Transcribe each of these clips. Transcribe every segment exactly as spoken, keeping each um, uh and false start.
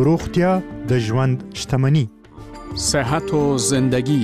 روغتیا د ژوند شتمني. صحت و زندگی.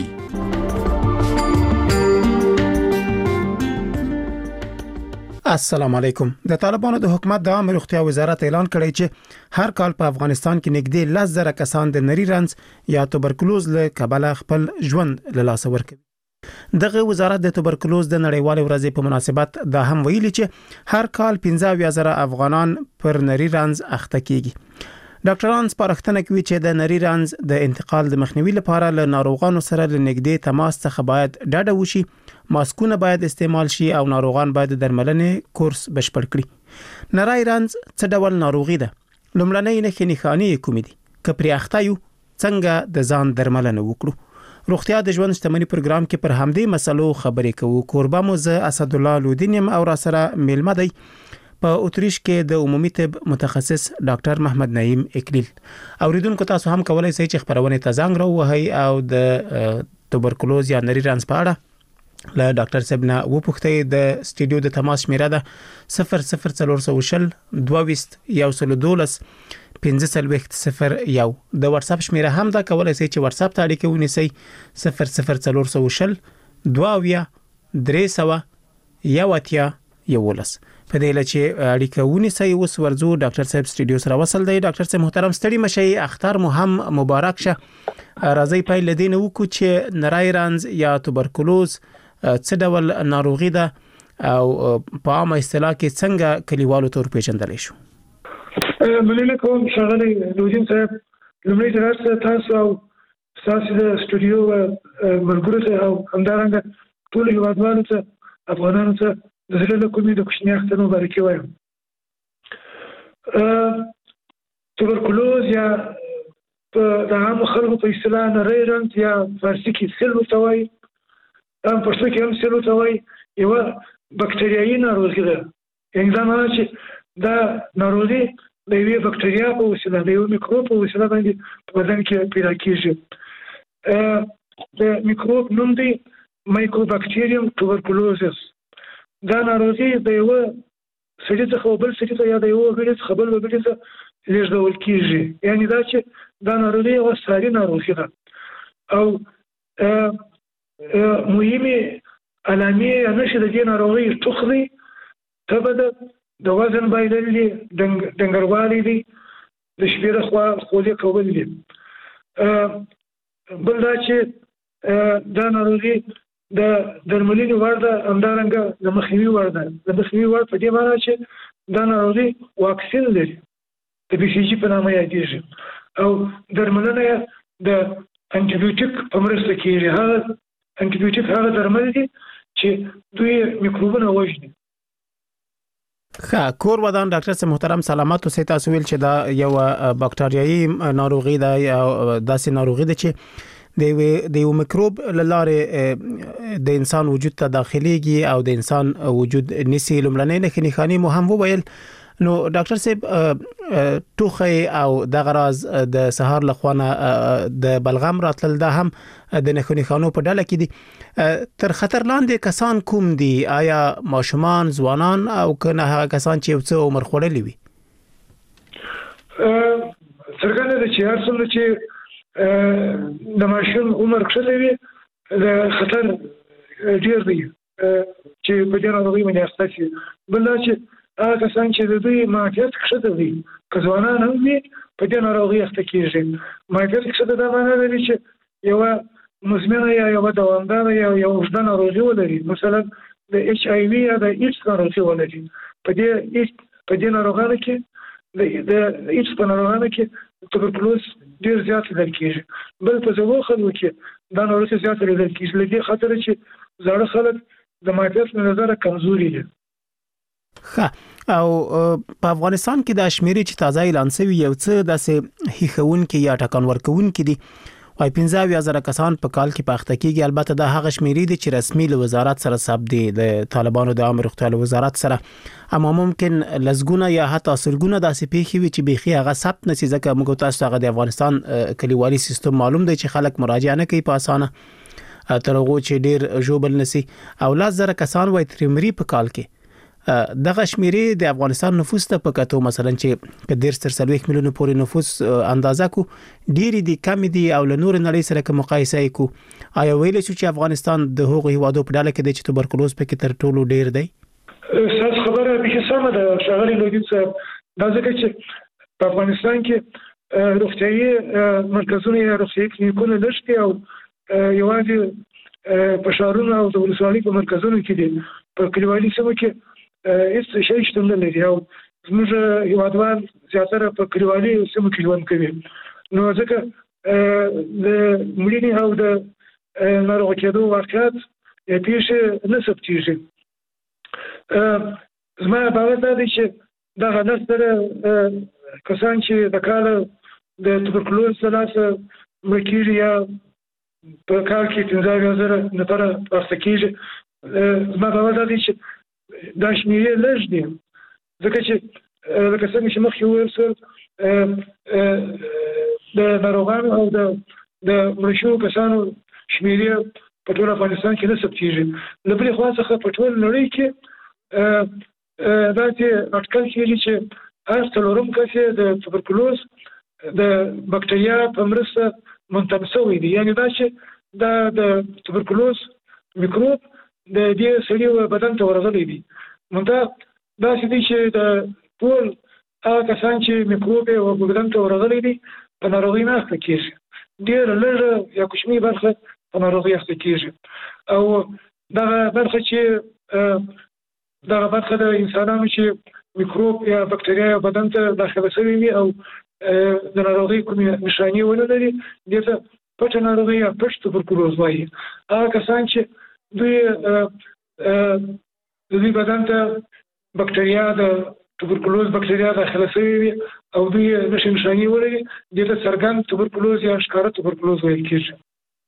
السلام علیکم. د طالبانو د حکومت د عامه روغتیا وزارت اعلان کړی چې هر کال په افغانستان کې نږدې لس زره کسان د نری رنځ یا توبرکلوز له کبله خپل ژوند له لاسه ورکوي. دغه وزارت د توبرکلوز د نړیوال ورځې په مناسبت دا هم ویلي چې هر کال پنځه اویا زره افغانان پر نری رنځ اخته کیږي. ډاکټران سپارښتنه کوي چې د نری رنځ د انتقال د مخنیوي لپاره له ناروغانو سره له نږدې تماس څخه باید ډډه وشي، ماسکونه باید استعمال شي او ناروغان باید د درملنې کورس بشپړ کړي. نری رنځ څه ډول ناروغي ده؟ لومړنۍ نښې نښانې کومې دي؟ که پرې اخته یو څنګه د ځان درملنه وکړو؟ روغتیا د ژوند شتمنۍ پروګرام کې پر همدې مسلو خبرې کوو. کوربه مو زه اسدالله لودینیم او را سره میلمه دی په اتریش کې د عمومي طب متخصص ډاکټر محمد نعیم اکلیل. اوریدونکو تاسو هم کولای شئ چې خبرونه ته زنګ راوهئ او د توبرکلوز یا نری رنځ په اړه له ډاکټر صاحب نه وپوښتئ. د سټوډیو د تماس شمیره ده صفر صفر څلور سوه شل دوه ویشت یو سل دولس پنځه څلوېښت صفر یو. د واتس اپ شمیره هم ده، کولای شئ چې واتس اپ ته اړیکه ونیسئ صفر صفر څلور سوه شل دوه اویا درې سوه یو اتیا یولس. په دې لچې اړیکه ونیسئ. اوس ورځو ډاکټر صاحب سټوډیو سره وصل دی. ډاکټر صاحب محترم ستړي مشئ، اختر مو هم مبارک شه. راځي پیل لدین وکړو چې نری رنځ یا توبرکلوز څه ډول ناروغي ده او په عامه اصطلاح کې څنګه کلیوالو ته ورپېژندلی شو؟ مننه کوم ښاغلی لودین صاحب. لومړی درس تاسو او ستاسو د سټوډیو ملګرو ته او همدارنګه ټولو هیوادوالو ته افغانانو ته د زړه له کومې د کوچني اختر مبارکي وایم. توبرکلوز یا د عامو خلکو په اصطلاح نری رنځ یا فارسي کې سل ورته وایي، هم پښتو کې هم سل ورته وایي، یوه بکتریایي ناروغي ده. یعنې دا معنی چې دا ناروغي د یوې بکتریا په وسیله د یو میکروب په وسیله باندې په بدن کې پیدا کېږي. د میکروب نوم دی مایکوبکتریوم توبرکلوزس. دا ناروغي د یو سړي څخه بل سړي ته یا د یو وګړي څخه بل وګړي ته لیږدول کېږي. یعنې دا چې دا ناروغي یوه ساري ناروغي ده او مهمې علامې یا نښې د دې ناروغۍ ټوخ دی، تبه ده، د وزن بایلل دي، ډنګروالی دی، د شپې لخوا خولې کول دي. بل دا چې دا ناروغي د درملنې وړ ده، همدارنګه د مخنیوي وړ ده. د مخنیوي وړ په دې معنی چې دا ناروغي واکسین لري، د بي سي جي په نامه یادېږي او درملنه یې د انټي بیوټیک په مرسته کېږي. هغه انټي بیوټیک هغه درمل دي چې دوی میکروبونه وژني. ښه، کور ودان ډاکټر صاحب محترم سلامت اوسئ. تاسو ویل چې دا یو باکتریایي ناروغي ده یا داسې ناروغي ده چې د د یو میکروب له لارې د انسان وجود ته داخليږي او د انسان وجود نسی. لومړنۍ نښې نښانې مو هم وویل. نو ډاکټر صاحب ټوخی او دغه راز د سهار له خوا نه د بلغم راتلل دا هم د نښو نښانو په ډله کې دي. تر خطر لاندې کسان کوم دي؟ آیا ماشومان، ځوانان او که نه هغه کسان چې یو څه عمر خوړلی وي؟ څرګنده ده چې هر څومره چې د ماشوم عمر کښلی وي د خطر ډېر دی چې په دې ناروغۍ باندې اخته شي. بل دا چې هغه کسان چې د دوی معافیت کښته وي، که ځوانان هم وي، په دې ناروغۍ اخته کېږي. معافیت کښته دا معنی لري چې یوه مزمنه یا یوه دوامداره یا یوه اوږده ناروغي ولري، مثلا د ایچ آی وي یا د ایډز ناروغي ولري. په دې په دې ناروغانو کې د ایډز په ناروغانو کې توبرکلوز ډېر زیات لیدل کېږي. بل په زړو خلکو کې دا ناروغي زیات لیدل کېږي له دې خاطره چې زاړه خلک د معافیت له نظره کمزوري دي. ښه، او په افغانستان کې د شمیرې چې تازه اعلان شوي یو څه داسې هیښوونکي یا ټکان ورکوونکي دي، وايي پنځه اویا زره کسان په کال کې په اخته کېږي. البته دا هغه شمیرې دي چې رسمي له وزارت سره ثبت دي، د طالبانو د عامه روغتیا له وزارت سره. اما ممکن لزګونه یا حتی سلګونه داسې پیښې وي چې بیخي هغه ثبت نشي، ځکه موږ تاسو هغه د افغانستان کلیوالي سیستم معلوم دی چې خلک مراجعه نه کوي په اسانه، تر هغه چې ډېر ژوبل نشي. او لس زره کسان وايي تر مري په کال کې دغه شمیرې د افغانستان نفوس ته په کتو مثلا چې په ډیر تر څلوېښت میلیونه پورې نفوس اندازه کو ډیر دي کم دي او له نور نړۍ سره کوم مقایسه کو آیا ویل شو چې افغانستان د هغو هیوادو په ډله کې دی چې توبرکلوز پکې تر ټولو ډیر دی؟ ساس خبره به سمه ده شغالي لوګي صاحب دا ځکه چې په افغانستان کې روغتيایي مرکزونه یا روغتيایي کلینیکونه نشته او یوازې په شهرونو او د ولسوالۍ په مرکزونو کې دي په کلیوالي سیمو کې هیڅ شی شته نه لري او زموږ هیوادوال زیاتره په کلیوالي سیمو کې ژوند کوي نو ځکه د مړینې او د ناروغ کېدو واقعیت یې پیښې نه ثبتېږي. زما باور دا دی چې دغه نسل کسان چې د کال د توبرکلوز له لاسه مړه کېږي یا په کال کې پنځه اویا زره نفره واخته کېږي زما باور دا دی چې دا شمېرې لږ دي ځکه چې لکه څنګه چې مخکې وویل شول د ناروغانو او د مړه شوو کسانو شمېرې په ټول افغانستان کې نه ثبتېږي له بلې خوا څخه په ټول نړۍ کې داسې اټکل کېږي چې هر څلورم کس د توبرکلوز د بکټریا په مرسته منتقل شوی دی یعنی دا چې دا د توبرکلوز میکروب د دې سړي بدن ته ورغلی دی نو دا داسې دی چې د ټول هغه کسان چې میکروب یې په بدن ته ورغلی دی په ناروغۍ نه اخته کېږي ډېره لږه یا کوچنۍ برخه په ناروغۍ اخته کېږي او دغه برخه چې دغه برخه د انسانانو چې میکروب یا بکټریا یا بدن ته داخله شوی وي او د ناروغۍ کومې نښانې ونه لري دې ته پټه ناروغي یا پټ توبرکلوز وایي. هغه کسان چې دوی د دوی بدن ته بکټریا د توبرکلوز بکټریا داخله شوی وي او دوی نښې نښانې ولري دې ته څرګند توبرکلوز یا ښکاره توبرکلوز ویل کېږي.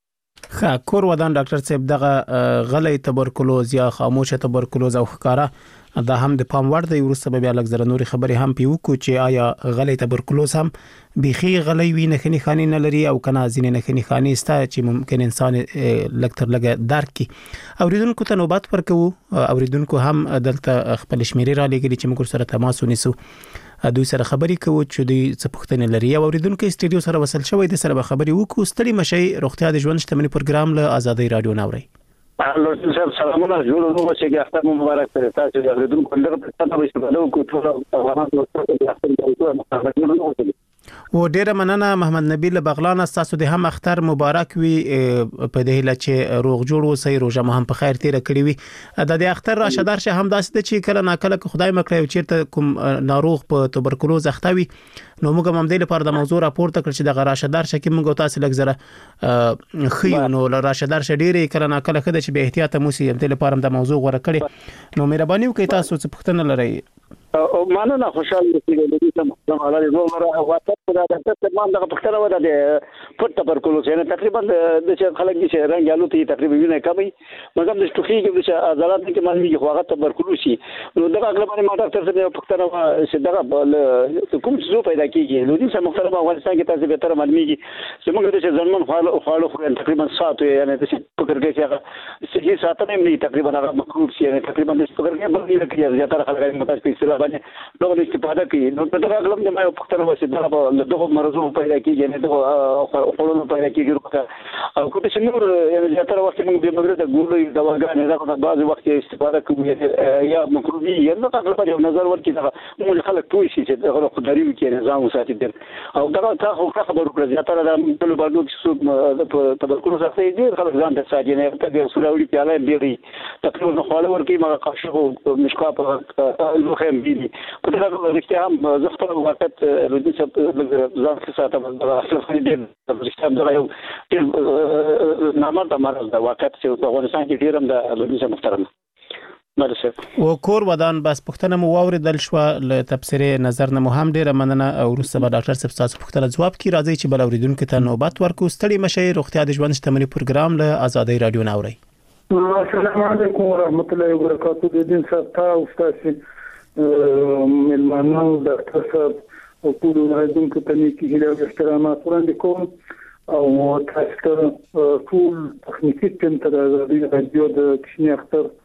ښه کور ودان ډاکټر صاحب دغه غلی توبرکلوز یا خاموشه توبرکلوز او ښکاره دا هم د پام وړ دی وروسته به بیا لږ زره نورې خبرې هم پې وکړو چې آیا غلی توبرکلوز هم بیخي غلی وي نښې نښانې نه لري او که نه ځینې نښې نښانې شته چې ممکن انسان لږ تر لږه درک کړي. اورېدونکو ته نوبت ورکوو اورېدونکو هم دلته خپل شمېرې را لېږلي چې موږ ورسره تماس ونیسو دوی سره خبرې کوو چې دوی څه پوښتنې لري. یو اورېدونکی سټډیو سره وصل شوی د سره به خبرې وکړو. ستړي مشئ روغتیا د ژوند شتمني پروګرام له آزادۍ رادیو نه اورئ. الله صاحب سلامونه جوړ نو چې اختر مبارک سره تاسو د اورېدونکو لپاره په تاسو باندې په لو کو ټول افغانانو ته اختر و ډیره مننه محمد نبیل بغلان تاسو د هم اختر مبارک وي په دې هیله چې روغ جوړ اوسئ روزه مو هم په خیر تیر کړی وي د دې اختر راشه درشه هم داسې چې کله ناکله خدای مکړي چیرته کوم ناروغ په توبرکلوز اخته وي نو موږ هم د لپاره د موضوع راپورته کړ چې د راشه درشه کې موږ تاسو لږ زره خيو نو راشه درشه ډیره کله ناکله خدای چې به احتیاط مو سي د لپاره د موضوع غوړه کړي نو مهرباني وکړئ تاسو څه پوښتنه لرئ. او مننه خوشاله اوسئ د دې سم علاوه زموږ واسطه دا د ترمان دغه پختنه ودا د پټ توبرکلوز نه تقریبا د چې خلک چې رنګ یالو ته تقریبا ویني کمی مګم د شتوخي کې چې عضلات کې مالي کې خواغه توبرکلوز شي نو دغه اغلبانه ما ډاکټر سره پختنه چې دغه کوم څه پیدا کیږي نو دې سم مختلفه افغانستان کې تاسو به تر معلومیږي چې موږ د ځنمن خالو خالو خو تقریبا ساعت یعنی د فکر کې چې صحیح ساعت نه ملي تقریبا هغه مکروب شي یعنی تقریبا د فکر کې باندې کې زیاتره خلک متاسفه باندې نو استفاده کوي نو په دغه اغلب د ما پختنه وسه دغه دغه مرزو پیدا کیږي نه دغه خپلونو پیدا کیږي او کوم څه نور یعنی زیاتره وخت موږ د مګر د ګولې دواګانې دغه بعض وخت استفاده کوي یا مکروبي یا نه اغلب یو نظر ورکړي دغه موږ خلک توي شي چې دغه خداري وکړي نظام وساتي در او دغه تاسو خبرو کړئ زیاتره د ټول باندې چې څو توبرکلوز اخته دي خلک ځان ته ساتي نه ته د سوراوي پیاله ډیري تقریبا نو خاله ورکړي ما قاشو مشکا په لوخم بي په دغه رښتیا هم زه خپل وخت روزي چې ځان څخه ساتم دا اصل دې د رښتیا دا یو نامه مرز دا وخت چې په افغانستان کې ډیرم د روزي محترم مرسته و کور ودان بس پښتنه مو اوریدل شو له تبصره نظر نه مهم ډیره مننه او روسه به ډاکټر صاحب تاسو پښتنه جواب کی راځي چې بل اوریدونکو ته نوبت ورکو. ستړي مشئ روغتیا د ژوند شتمني پروګرام له آزادۍ رادیو نه اورئ. السلام علیکم ورحمت الله وبرکاتہ. د دین صاحب تاسو تاسو ملمانو ډاکټر صاحب او ټول اوریدونکو ته نیکی هیله او احترامات وړاندې کوم او تاسو ټول تخنیکی ټیم ته د آزادۍ رادیو د کښنی اختر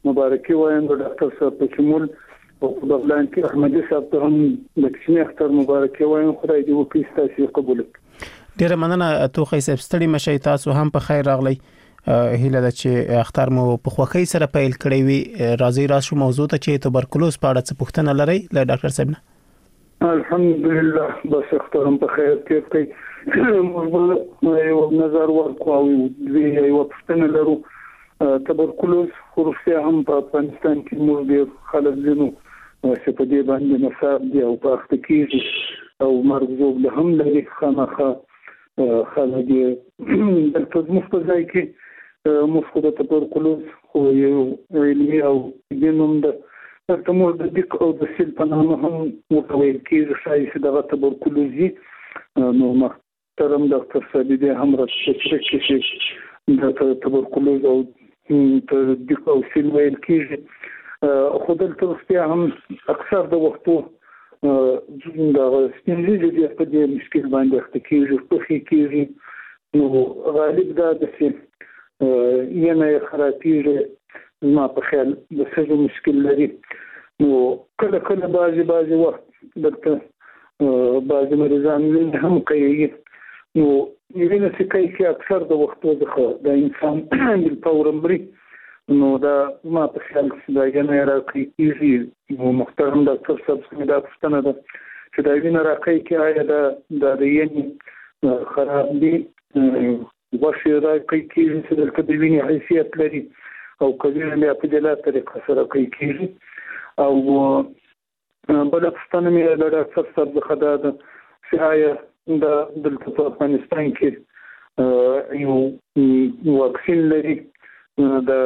مبارکي وایم د ډاکټر صاحب په شمول او په بلان کې احمدي صاحب ته هم د کښینې اختر مبارکي وایم. خدای دې وکړي تاسو قبول کړي. ډیره مننه توخی صاحب ستړي مشي تاسو هم په خیر راغلی. هیله ده چې اختر مو په خوښۍ سره پیل کړی وي. راځي راشو موضوع ته چې توبرکلوز په اړه څه پوښتنه لرئ له ډاکټر صاحب نه؟ الحمدلله بس اختر هم په خیر تیر کړئ. موږ یو نظر ورکو او یو پوښتنه لرو. توبرکلوز خروجیا هم په افغانستان کې موږ ډېر خلک لرو چې په دې باندې مصاب دي او په اخته کېږي او مرګ زوب له هم لري. خامخا خلک دلته زموږ په ځای کې موږ خو د توبرکلوز خو یو علمي او دینوم ده دلته موږ د دیک او د سیل په نامه هم ورته ویل کېږي ښایي چې دغه توبرکلوز وي. نو محترم ډاکټر صاحب دې هم راته چې د توبرکلوز او د دیک او سیل ویل کېږي خو دلته بیا هم اکثر د وختو د سپینځي د په دې مشکل باندې اخته کېږي پخې کېږي. نو غالب دا د سیل ینه خرابېږي زما په خیال د سږو مشکل لري. نو کله کله بعضې بعضې وخت دلته بعضې مریضان وینه هم کوي. نو وینه چې کوي کې اکثر د وختو څخه د انسان بالفور مري. نو دا زما په خیال چې دا ینه راکوي کېږي. نو محترم ډاکټر صاحب څخه دا پوښتنه ده چې دا وینه راکوي کې آیا دا د ینې خراب دي غوښې راکوي کېږي چې دلته د وینې حیثیت لري او کله بیا په جلا طریقه سره کوي کېږي. او بله پوښتنه مې د ډاکټر صاحب څخه دا ده چې آیا د دلته په افغانستان کې یو واکسین لري د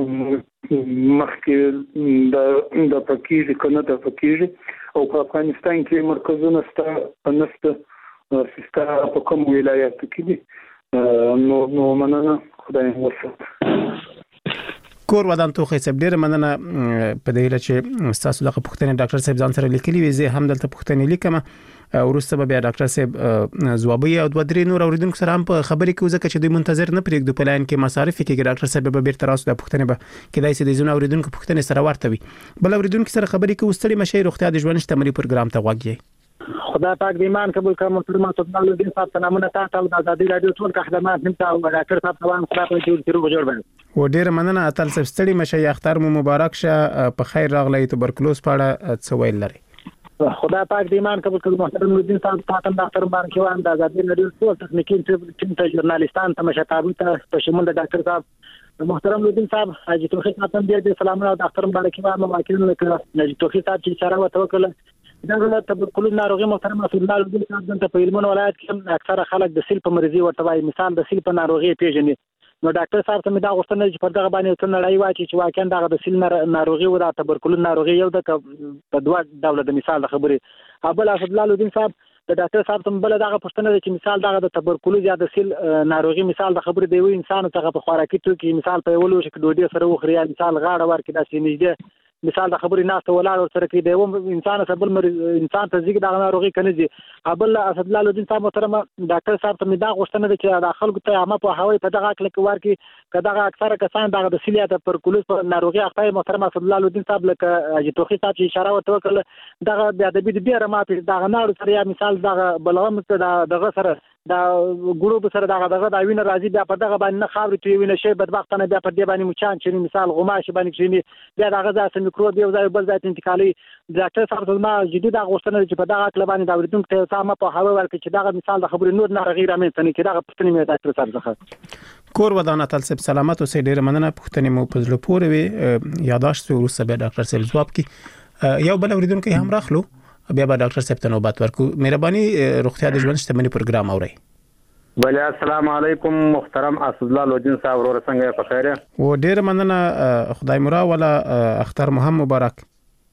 مخکې د پکېږي که نه د پکېږي او په افغانستان کې مرکزونه سته نشته چې ستا په کوم ولایاتو کې دي. نو نو مننه خدای وسه. کور ودان توخی صاحب ډیره مننه په دې لاره چې تاسو دغه پوښتنه ډاکټر صاحب ځان سره لیکلي وي. زه هم دلته پوښتنه لیکم ورسته به ډاکټر صاحب ځوابي او دوه درې نور اوریدونکو سره هم په خبرې کې ځکه چې دوی منتظر نه پرېږدو په لاین کې مصارف کې ډاکټر صاحب به بیرته راسو د پوښتنه به کېدای شي د زونه اوریدونکو پوښتنه سره ورته وي. بل اوریدونکو سره خبرې کې وستړي مشي روغتیا د ژوند شتمنۍ پروګرام ته غوږی. خدا پاک دې ایمان قبول کړه. محترم صدر الدین صاحب ته نامونه تاسو د ازادي رادیو ټول خدمات نیم ته ډاکټر صاحب توان خدا په جوړ کړو جوړ باندې و ډیر مننه. اتل صاحب ستړي مشي اختر مو مبارک شه. په خیر راغلی. توبرکلوز په اړه څه ویل لري؟ خدا پاک دې ایمان قبول کړه. محترم الدین صاحب تاسو ډاکټر مبارک وان د ازادي رادیو ټول تخنیکی ټیم ته ژورنالیستان ته مشتابو ته په شمول د ډاکټر صاحب محترم الدین صاحب حاجی توفیق صاحب دې سلامونه او ډاکټر مبارک وان مواکلین له حاجی توفیق صاحب چې اشاره وکړه دا د توبرکلوز ناروغي محترم رسول الله الدین صاحب دلته په هلمند ولایت کې اکثره خلک د سیل په مرضی ورته وایي. مثال د سیل په ناروغي پیژني. نو ډاکټر صاحب ته مې دا غوښتنه چې پر دغه باندې څه نړۍ واچي چې واقعا دغه د سیل ناروغي او د توبرکلوز ناروغي یو د په دوه ډول د مثال د خبرې ابل اسد الله الدین صاحب د ډاکټر صاحب ته بل دغه پوښتنه ده چې مثال دغه د توبرکلوز یا د سیل ناروغي مثال د خبرې دی وي انسان ته په خوراکي توکي مثال په ولو شي ډوډۍ سره وخوري یا مثال غاړه ورکړي داسې نږدې مثال د خبرې ناسته ولاړ سره کې دی و انسان سره بل انسان ته زیږ د ناروغي کنه دي. ابل اسد الله الدین صاحب محترم ډاکټر صاحب ته مې دا غوښتنه ده چې د خلکو ته عامه په هوای په دغه اکل کې ورکړي کداغه اکثره کسان دغه د سیل یا د توبرکلوز په ناروغي اخته محترم اسد الله الدین صاحب لکه حاجی توفیق صاحب چې اشاره وکړه دغه بیا د بي ډیره ماته دغه ناړو سره یا مثال دغه بلغم دغه سره دا ګروپ سره دغه دغه دا وینه راځي بیا په دغه باندې نه خاورې توی وینه شي بدبختانه بیا په دې باندې مچان چې مثال غماش باندې چې بیا دغه ځای میکروب یو ځای بل ځای انتقالي. ډاکټر صاحب ما جدي دا غوښتنه چې په دغه اکل باندې دا ورته ته سم په هوا ورکړي چې دغه مثال د خبرې نور ناروغي رامنځته نه کړي. دغه پښتنې مې ډاکټر صاحب څخه کور ودان اتل صاحب سلامت اوسې. ډیره مننه. پښتنې مو په زړه پورې وي یاداشت ورسره به ډاکټر صاحب ځواب کی. یو بل اوریدونکو هم راخلو بیا به ډاکټر صاحب ته نوبت ورکو. مهرباني روغتیا د ژوند شتمنۍ پروګرام اورئ. بله السلام علیکم محترم اسد الله الدین صاحب ورور څنګه په خیر و ډیر مننه. خدای مورا ولا اختر مهم مبارک.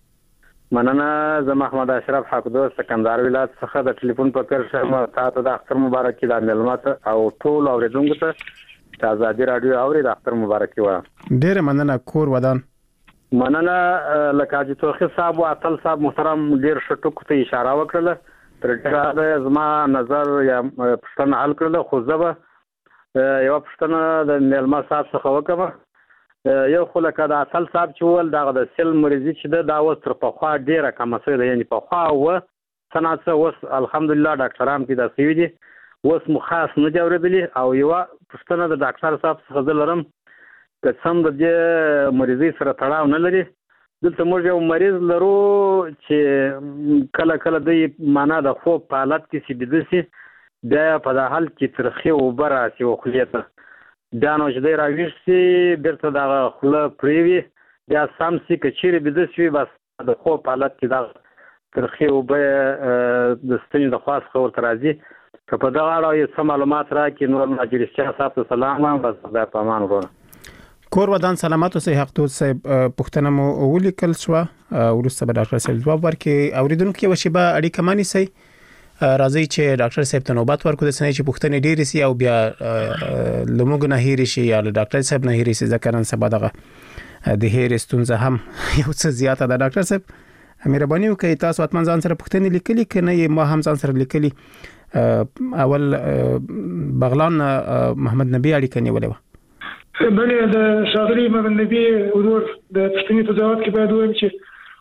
مننه. زه محمد اشرف حق دوست سکندر ولایت څخه د ټلیفون په کار شم. تاسو د اختر مبارک د ملمت او ټول اوریدونکو ته د ازادي رادیو اوري د اختر مبارک و. ډیر مننه. کور ودان. مننه. لکه حاجی توفیق صاحب او اتل صاحب محترم ډیر شټو ته اشاره وکړه. تر ډیره زما نظر یا پښتنه حل کړل خو زه به یو پښتنه د ملما صاحب څخه وکم یو خو لکه د اصل صاحب چې وویل دغه د سل مریضي چې ده دا اوس تر پخوا ډېره کمه شوې ده. یعنې پخوا وه څه ناڅه، اوس الحمدلله ډاکټران پیدا شوي دي، اوس مو خاص نه دي اورېدلي. او یوه پوښتنه د ډاکټر صاحب څخه زه لرم، که سم د دې مریضۍ سره تړاو نه لري. دلته موږ یو مریض لرو چې کله کله دوی معنا د خوب په حالت کې چې بیده شي، بیا په دا حال کې ترخې اوبه راسي و خولې ته، بیا نو چې دی راویښ شي بېرته دغه خوله پرېوي، بیا سم شي که چیرې بیده شي بس د خوب په حالت کې دغه ترخې اوبه د ستنې د خوا څخه ورته راځي. که په دغه اړه یې څه معلومات راکړي نور مهاجر شاه صاحب ته سلام وایم. بس خدای په امان ورونه. کور ودان سلامت اوسئ. حقدود صاحب پوښتنه مو ولیکل شوه، وروسته به ډاکټر صاحب ځواب ورکړي. اورېدونکو یوه شېبه اړیکه مه نیسئ، راځئ چې ډاکټر صاحب ته نوبت ورکړو، داسې نه چې پوښتنې ډېرې شي او بیا له موږ نه هېرې شي یا له ډاکټر صاحب نه هېرې شي، ځکه نن سبا دغه د هېرې ستونزه هم یو څه زیاته ده. ډاکټر صاحب مهرباني وکړئ، تاسو حتما ځان سره پوښتنې لیکلي که نه یې ما هم ځان سره لیکلي. اول بغلان محمد نبي اړیکه نیولې وه. بله، د ښاغلي محمد نبي ورور د پوښتنې په ځواب کې باید ووایم چې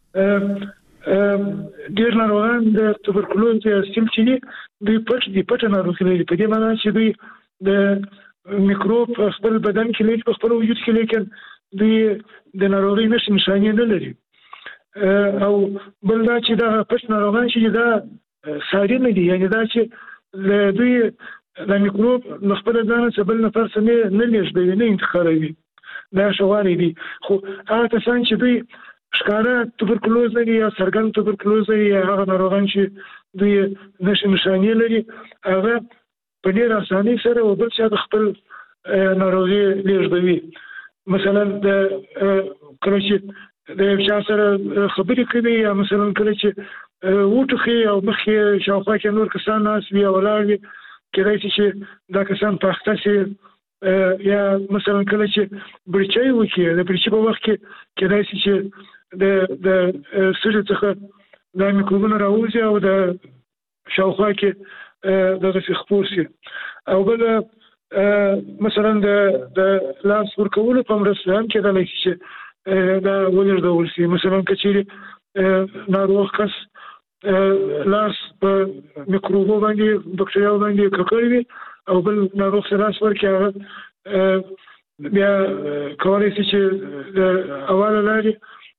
ډېر ناروغان د توبرکلوز یا سیل چې دي دوی پټ دي پټه ناروغي لري، په دې معنا چې دوی د میکروب په خپل بدن کې لري، په خپل وجود کې، لیکن دوی د ناروغۍ نښې نښانې نه لري. او بل دا چې دا پټ ناروغان چې دا ساري نه دي، یعنې دا چې دوی د میکروب له خپل ځانه څخه بل نفر څخه نه لېږدوي، نه انتقالوي، دا شوارې دي. خو هغه کسان چې دوی ښکاره توبرکلوز لري یا څرګند توبرکلوز لري یا هغه ناروغان چې دوی نښې نښانې لري، هغه په ډېر اسانۍ سره و بل چا د خپل ناروغي لېږدوي. مثلا د کله چې د یو چا سره خبرې کوي یا مثلا کله چې وټوخي او مخ یې شاوخوا کې نور کسان ناست وي او ولاړ وي، کېدای شي چې دا کسان په اخته شي. یا مثلا کله چې برچۍ وکړي، د برچۍ په وخت کې کېدای شي چې د د سږي څخه دا میکروبونه راوځي او د شاوخوا کې دغسې خپور شي. او بل مثلا د د لاس ورکولو په مرسته هم کېدلی شي چې دا ولېږدول شي. مثلا که چېرې ناروغ کس لاس په میکروبو باندې بکټریاو باندې ککړ وي او بل ناروغ سره لاس ورکړي، هغه بیا کولی شي چې د اوله لارې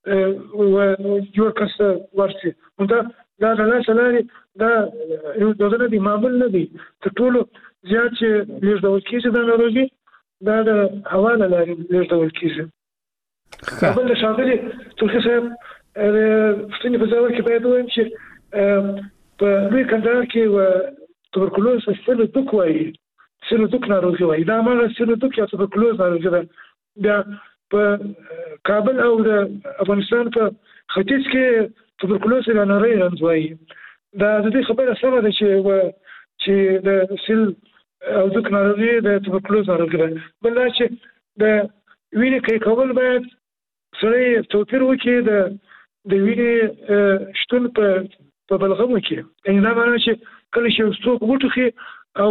یو کس ته ورشي. دا دا د لاسه لارې دا یو دغه نه دي، معمول نه دي. تر ټولو زیات چې لېږدول کېږي دا ناروغي دا د هوا له لارې لېږدول کېږي. بل د ښاغلي ترخي صاحب د پوښتنې په ځواب کې باید ووایم چې په لوی کندهار کې توبرکلوز سیلودوک وایي، سیلودوک ناروغي وایي. دا هماغه سیلودوک یا توبرکلوز ناروغي ده. بیا په کابل او د افغانستان په ختیځ کې توبرکلوز یا نری رنځ وایي. دا د دې خبره سمه ده چې چې د سیل او دوک ناروغي د توبرکلوز ناروغي ده. بل دا چې د وینې قی کول باید سړی توپیر وکړي د د وینې شتون په په بلغمو کې. یعنې دا معنا چې کله چې یو څوک وټوخي او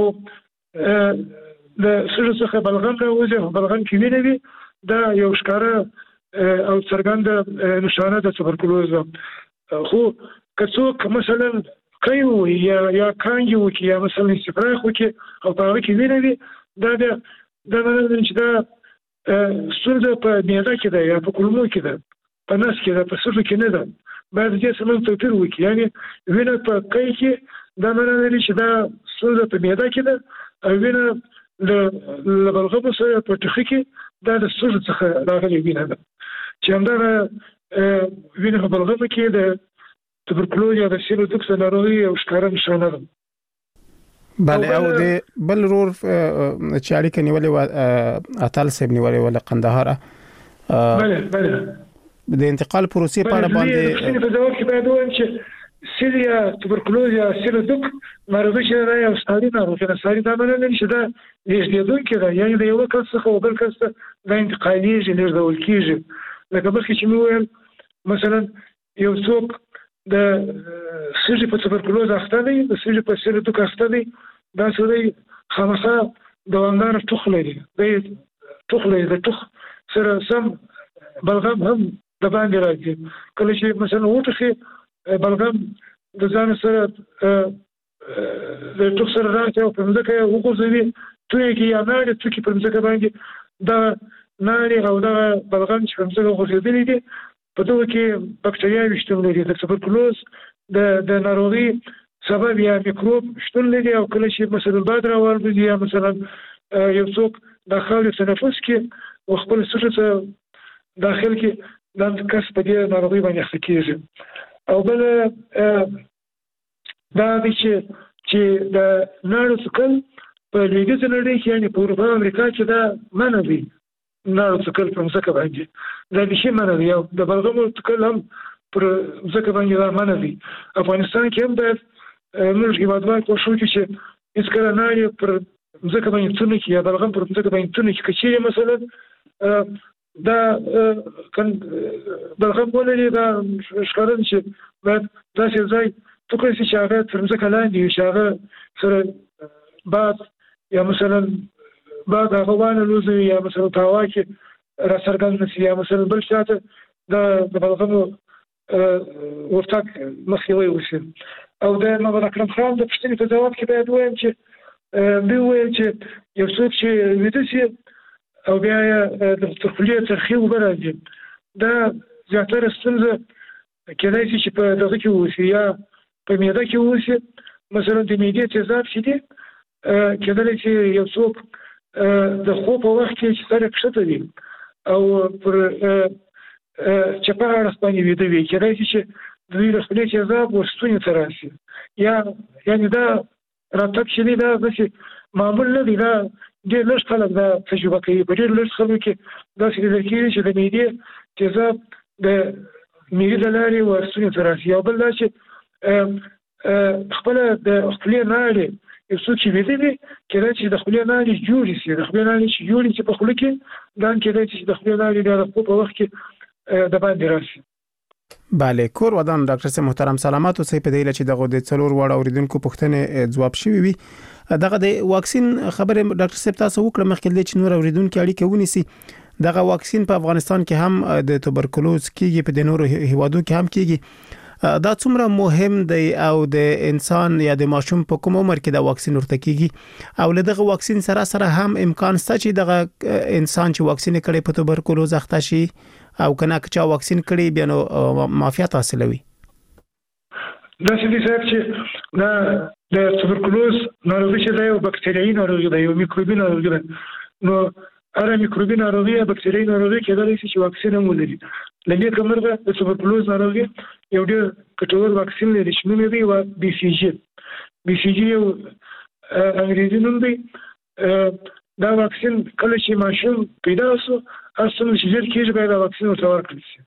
د سږو څخه بلغم راوځي او بلغم کې وینه وي، دا یو ښکاره او څرګنده نښانه د توبرکلوز ده. خو که څوک مثلا قی ووهي یا یا کانګې وکړي یا مثلا استفراغ وکړي او په هغه کې وینه وي، دا بیا دا معنا ده چې دا ستونزه په معده کې ده یا په کولمو کې ده، په نس کې ده، په سږو کې نه ده. باید دې سره توپیر وکړي. یعنې وینه په قی کې دا معنا لري چې دا ستونزه په معده کې ده، او وینه له بلغمو سره په ټوخي کې دا د سږو څخه راغلې وینه ده، چې همدغه وینه په بلغمو کې د توبرکلوز یا د سیلودوک ناروغي یو ښکاره نښانه ده. بله، او د بل ورور چې اړیکه نیولې وه اتل صاحب نیولې وه له قندهاره، بله بله د انتقال پروسې په اړه باندې په ځواب کې باید ووایم چې سیل یا توبرکلوز یا سیلودوک ناروغي چې دا یو ساري ناروغي ده. ساري دا معنا لري چې دا لېږدېدونکې ده، یعنې د یوه کس څخه بل کس ته دا انتقالېږي، لېږدول کېږي. لکه مخکې چې مې وویل مثلا یو څوک د سږي په توبرکلوز اخته دی، د سږي په سیلودوک اخته دی، دا سړی خامخا دوامداره ټوخ لري، دی ټوخ لري، د ټوخ سره سم بلغم هم د باندې راځي. کله چې مثلا وټخي بلغم د ځان سره د ټوک سره راځي او په ځکه یو وګورځي توی کې یا نه د توکي په ځکه باندې دا ناري او دا بلغم چې په ځکه وګورځي دي په دغه کې بکټریاوي شتون لري. د توبرکلوز د د ناروغي سبب یا میکروب شتون لري او کله چې مثلا باد راوړي یا مثلا یو څوک داخل تنفس کې او خپل سره داخل کې د کس په دې ناروغي باندې اخته کېږي. او بل دا د چې چې د ناړو څکل په لویدیځ نړۍ کې یعنې په اروپا او امریکا کې دا منع دي. ناړو څکل په ځمکه باندې دا بیخي منع دي او د بلغمو څکل هم پر ځمکه باندې دا منع دي. افغانستان کې هم باید موږ هېوادوال کوښښ وکړو چې هېڅکله ناړې پر ځمکه باندې تونه کړي یا بلغم پر ځمکه باندې تونه کړي. که چېرې مثلا دا بلغم ولري دا ښکاره ده چې باید داسې ځای تو کړی شي چې هغه تر ځمکه لاندې وي چې هغه سره باد یا مثلا باد هغه وانلوزوي یا مثلا په هوا کې راڅرګند نه شي یا مثلا بل چا ته د بلغمو ورتګ مخنیوی وشي. او د محمد اکرم خان د پوښتنې په ځواب کې باید ووایم چې دوی وویل چې یو څوک چې ویده شي او بیا یې د خولې ترخې اوبه راځي دا زیاتره ستونزه کېدای شي چې په دغه کې واوسي یا په معده کې واوسي. مثلا د معدې تیزاب چې دي کېدلی چې یو څوک د خوب په وخت کې چې سر یې کښته وي او پر چپه اړخ باندې ویده وي کېدای شي چې د دوی د خولې تیزاب ورستونې ته راشي یا یعنې دا راتګ چې دی دا داسې معمول نه دی. دا ډېر لږ خلک دا تجربه کوي. په ډېر لږ خلکو کې داسې لیدل کېږي چې د معدې تیزاب د معدې له لارې ورستونې ته راشي. او بل دا چې خپله د خولې ناړې یو څوک چې ویده وي کېدای چې د خولې ناړې جوړې شي. د خولې ناړې چې جوړې شي په خوله کې دا هم کېدای چې د خولې ناړې بیا د خوب په وخت کې د باندې راشي. بله کور ودان ډاکټر صاحب محترم سلامات اوسئ. په دې چې دغه د څلور وړ اوریدونکو پوښتنې ځواب شوي وي. دغه د واکسین خبره ډاکټر صاحب تاسو وکړه مخکې چې نور اوریدونکو اړیکه ونیسي. دغه واکسین په افغانستان کې هم د توبرکلوز کېږي په د نورو هیوادو کې هم کېږي. دا څومره مهم دی او د انسان یا د ماشوم په کوم عمر کې دا واکسین ورته کېږي او له دغه واکسین سره سره هم امکان شته چې دغه انسان چې واکسین کړي په توبرکلوز اخته شي او کنه چې واکسین کړي بیا نو معافیت حاصلوي. دا چې دي صاحب چې دا د توبرکلوز ناروغي چې دا یو بکټریايي ناروغي ده یو میکروبي ناروغي ده. نو هر میکروبي ناروغي یا بکټریايي ناروغي کېدای شي چې واکسین هم ولري. لکه کومرغه د توبرکلوز ناروغي یو ډېر ګټور واکسین لري چې نوم یې دی و بي سي جي. بي سي جي یو انګریزي نوم دی. دا واکسین کله چې ماشوم پیدا شو اصلا چې ډېر کېږي باید دا واکسین ورته ورکړل شي.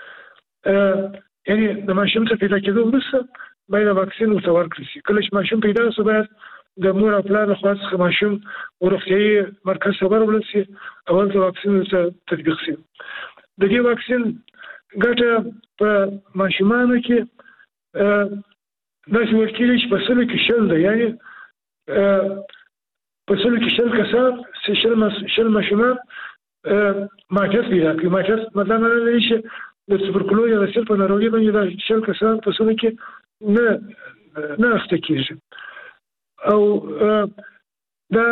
یعنې د ماشوم څخه پیدا کېدو وروسته باید دا واکسین ورته ورکړل شي. کله چې ماشوم پیدا شو باید د مور او پلار لخوا څخه ماشوم روغتیايي مرکز ته ورولل شي او هلته واکسین ورته تطبیق شي. د دې واکسین ګټه په ماشومانو کې داسې ورکېږي چې په سلو کې شل ده. یعنې په سلو کې شل کسان شل ماشومان معافیت پیدا کوي. معافیت مطلب نه لري چې د توبرکلوز یا د سل په ناروغي باندې دا شل کسان په سلو کې نه نه اخته کېږي. او دا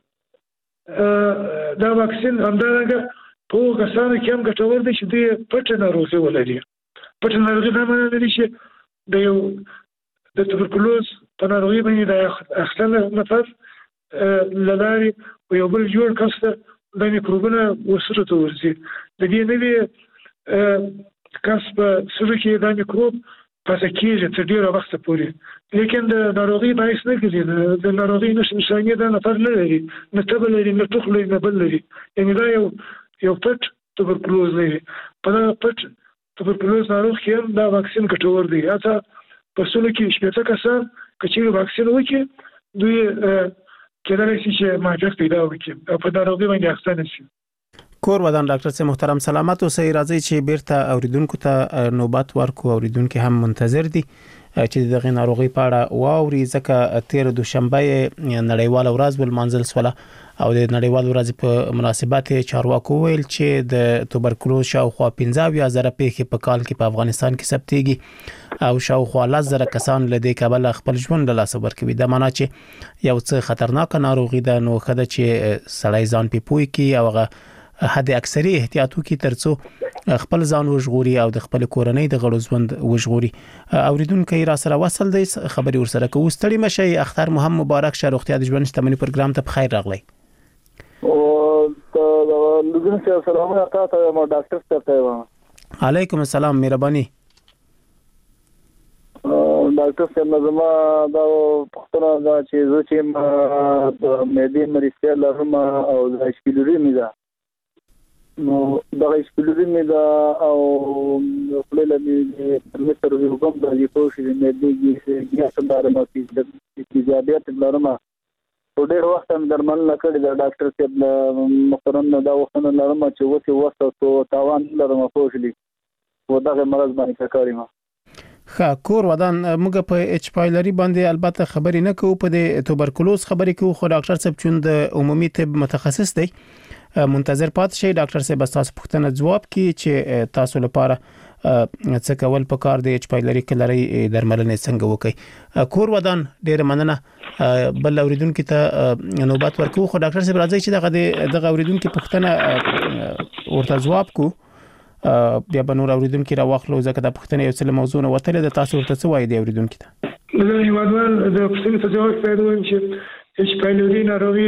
دا واکسین همدارنګه په هغو کسانو کې هم ګټور دی چې دوی پټه ناروغي ولري. پټه ناروغي دا معنی لري چې د یو د توبرکلوز په ناروغي باندې د اخته نفس له لارې په یو بل جوړ کس ته دا میکروبونه ورسره ته ورځي. د دې نوي کس په سږو کې دا میکروب پاتې کېږي تر ډېره وخته پورې. لیکن د ناروغي باعث نه ګرځي. د ناروغي نښانې دا نفر نه لري، نه تبه لري، نه ټوخ لري، نه بل لري. یعنې دا یو یو پټ توبرکلوز لري. په دغه پټ توبرکلوز ناروغ کې هم دا واکسین ګټور دی. حتی په سلو کې شپېته کسان که چېرې واکسین وکړي دوی کېدلی شي چې معافیت پیدا وکړي او په ناروغي باندې اخته نه شي. کور ودان ډاکټر سي محترم سلامت اوسئ. راځي چې بیرته اوریدونکو ته نوبت ورکو. اوریدونکو هم منتظر دي چې دغه ناروغي په اړه واوري، ځکه تیر دوشنبه نړیواله ورځ ولمانځل شوه او د نړیوال ورځ په مناسبت چارواکو ویل چې د توبرکلوز شاوخوا پنځه زره پیښې په کال کې په افغانستان کې ثبتېږي او شاوخوا لس زره کسان له دې کبله خپل ژوند له لاسه ورکوي. دا معنی چې یو څه خطرناک ناروغي ده، نو خدای چې سړی ځان په پوي کې او هغه حد اکثری احتیاطو کې ترڅو خپل ځان وژغوري او د خپل کورنۍ د غړو ژوند وژغوري. اوریدونکو را سره وصل دی، خبري ورسره کوو. ستړي مشي. اختر مهم مبارک شه. روغتیا د ژوند شتمنۍ پروګرام ته بخیر راغلی. او د لږه څه سلام راته ته ما ډاکټر صاحب ته. علیکم السلام، مهرباني. ډاکټر صاحب نظم دا پختنه دا چې زه چې د مېدین مریضه لرم او د شپېلوري مې ده، نو دا شپېلوري مې ده او خپل لمې مستر وی کوم د یو شي مې دې یا څنګه ما چې زیادت لرم په ډېر وخت هم درمل نه کړی. دا ډاکټر صاحب محترم دا وخت نه لرم چې وته وسه تو تاوان لرم پوښلی و دغه مرض باندې کاریم. ښه، کور ودان موږ په اچ پایلری باندې البته خبرې نه کوو، په د توبرکلوز خبرې کوو، خو ډاکټر صاحب چون د عمومي طب متخصص دی منتظر پات شي. ډاکټر صاحب تاسو پوښتنه جواب کړي چې تاسو لپاره څه کول پکار دی، اچ پایلری کلري درملنه څنګه وکړي. کور ودان ډېر مننه. بل اوریدونکو ته نوبت ورکو، خو ډاکټر صاحب راځي چې دغه دغه اوریدونکو پوښتنه ورته جواب کو، بیا به نور اوریدونکو را واخلو، ځکه د پوښتنې یو څه موضوع نه وتل د تاسو ورته څه وایي دی اوریدونکو ته. زه یوازې د پوښتنې ته جواب وایم چې اچ پایلری ناروغي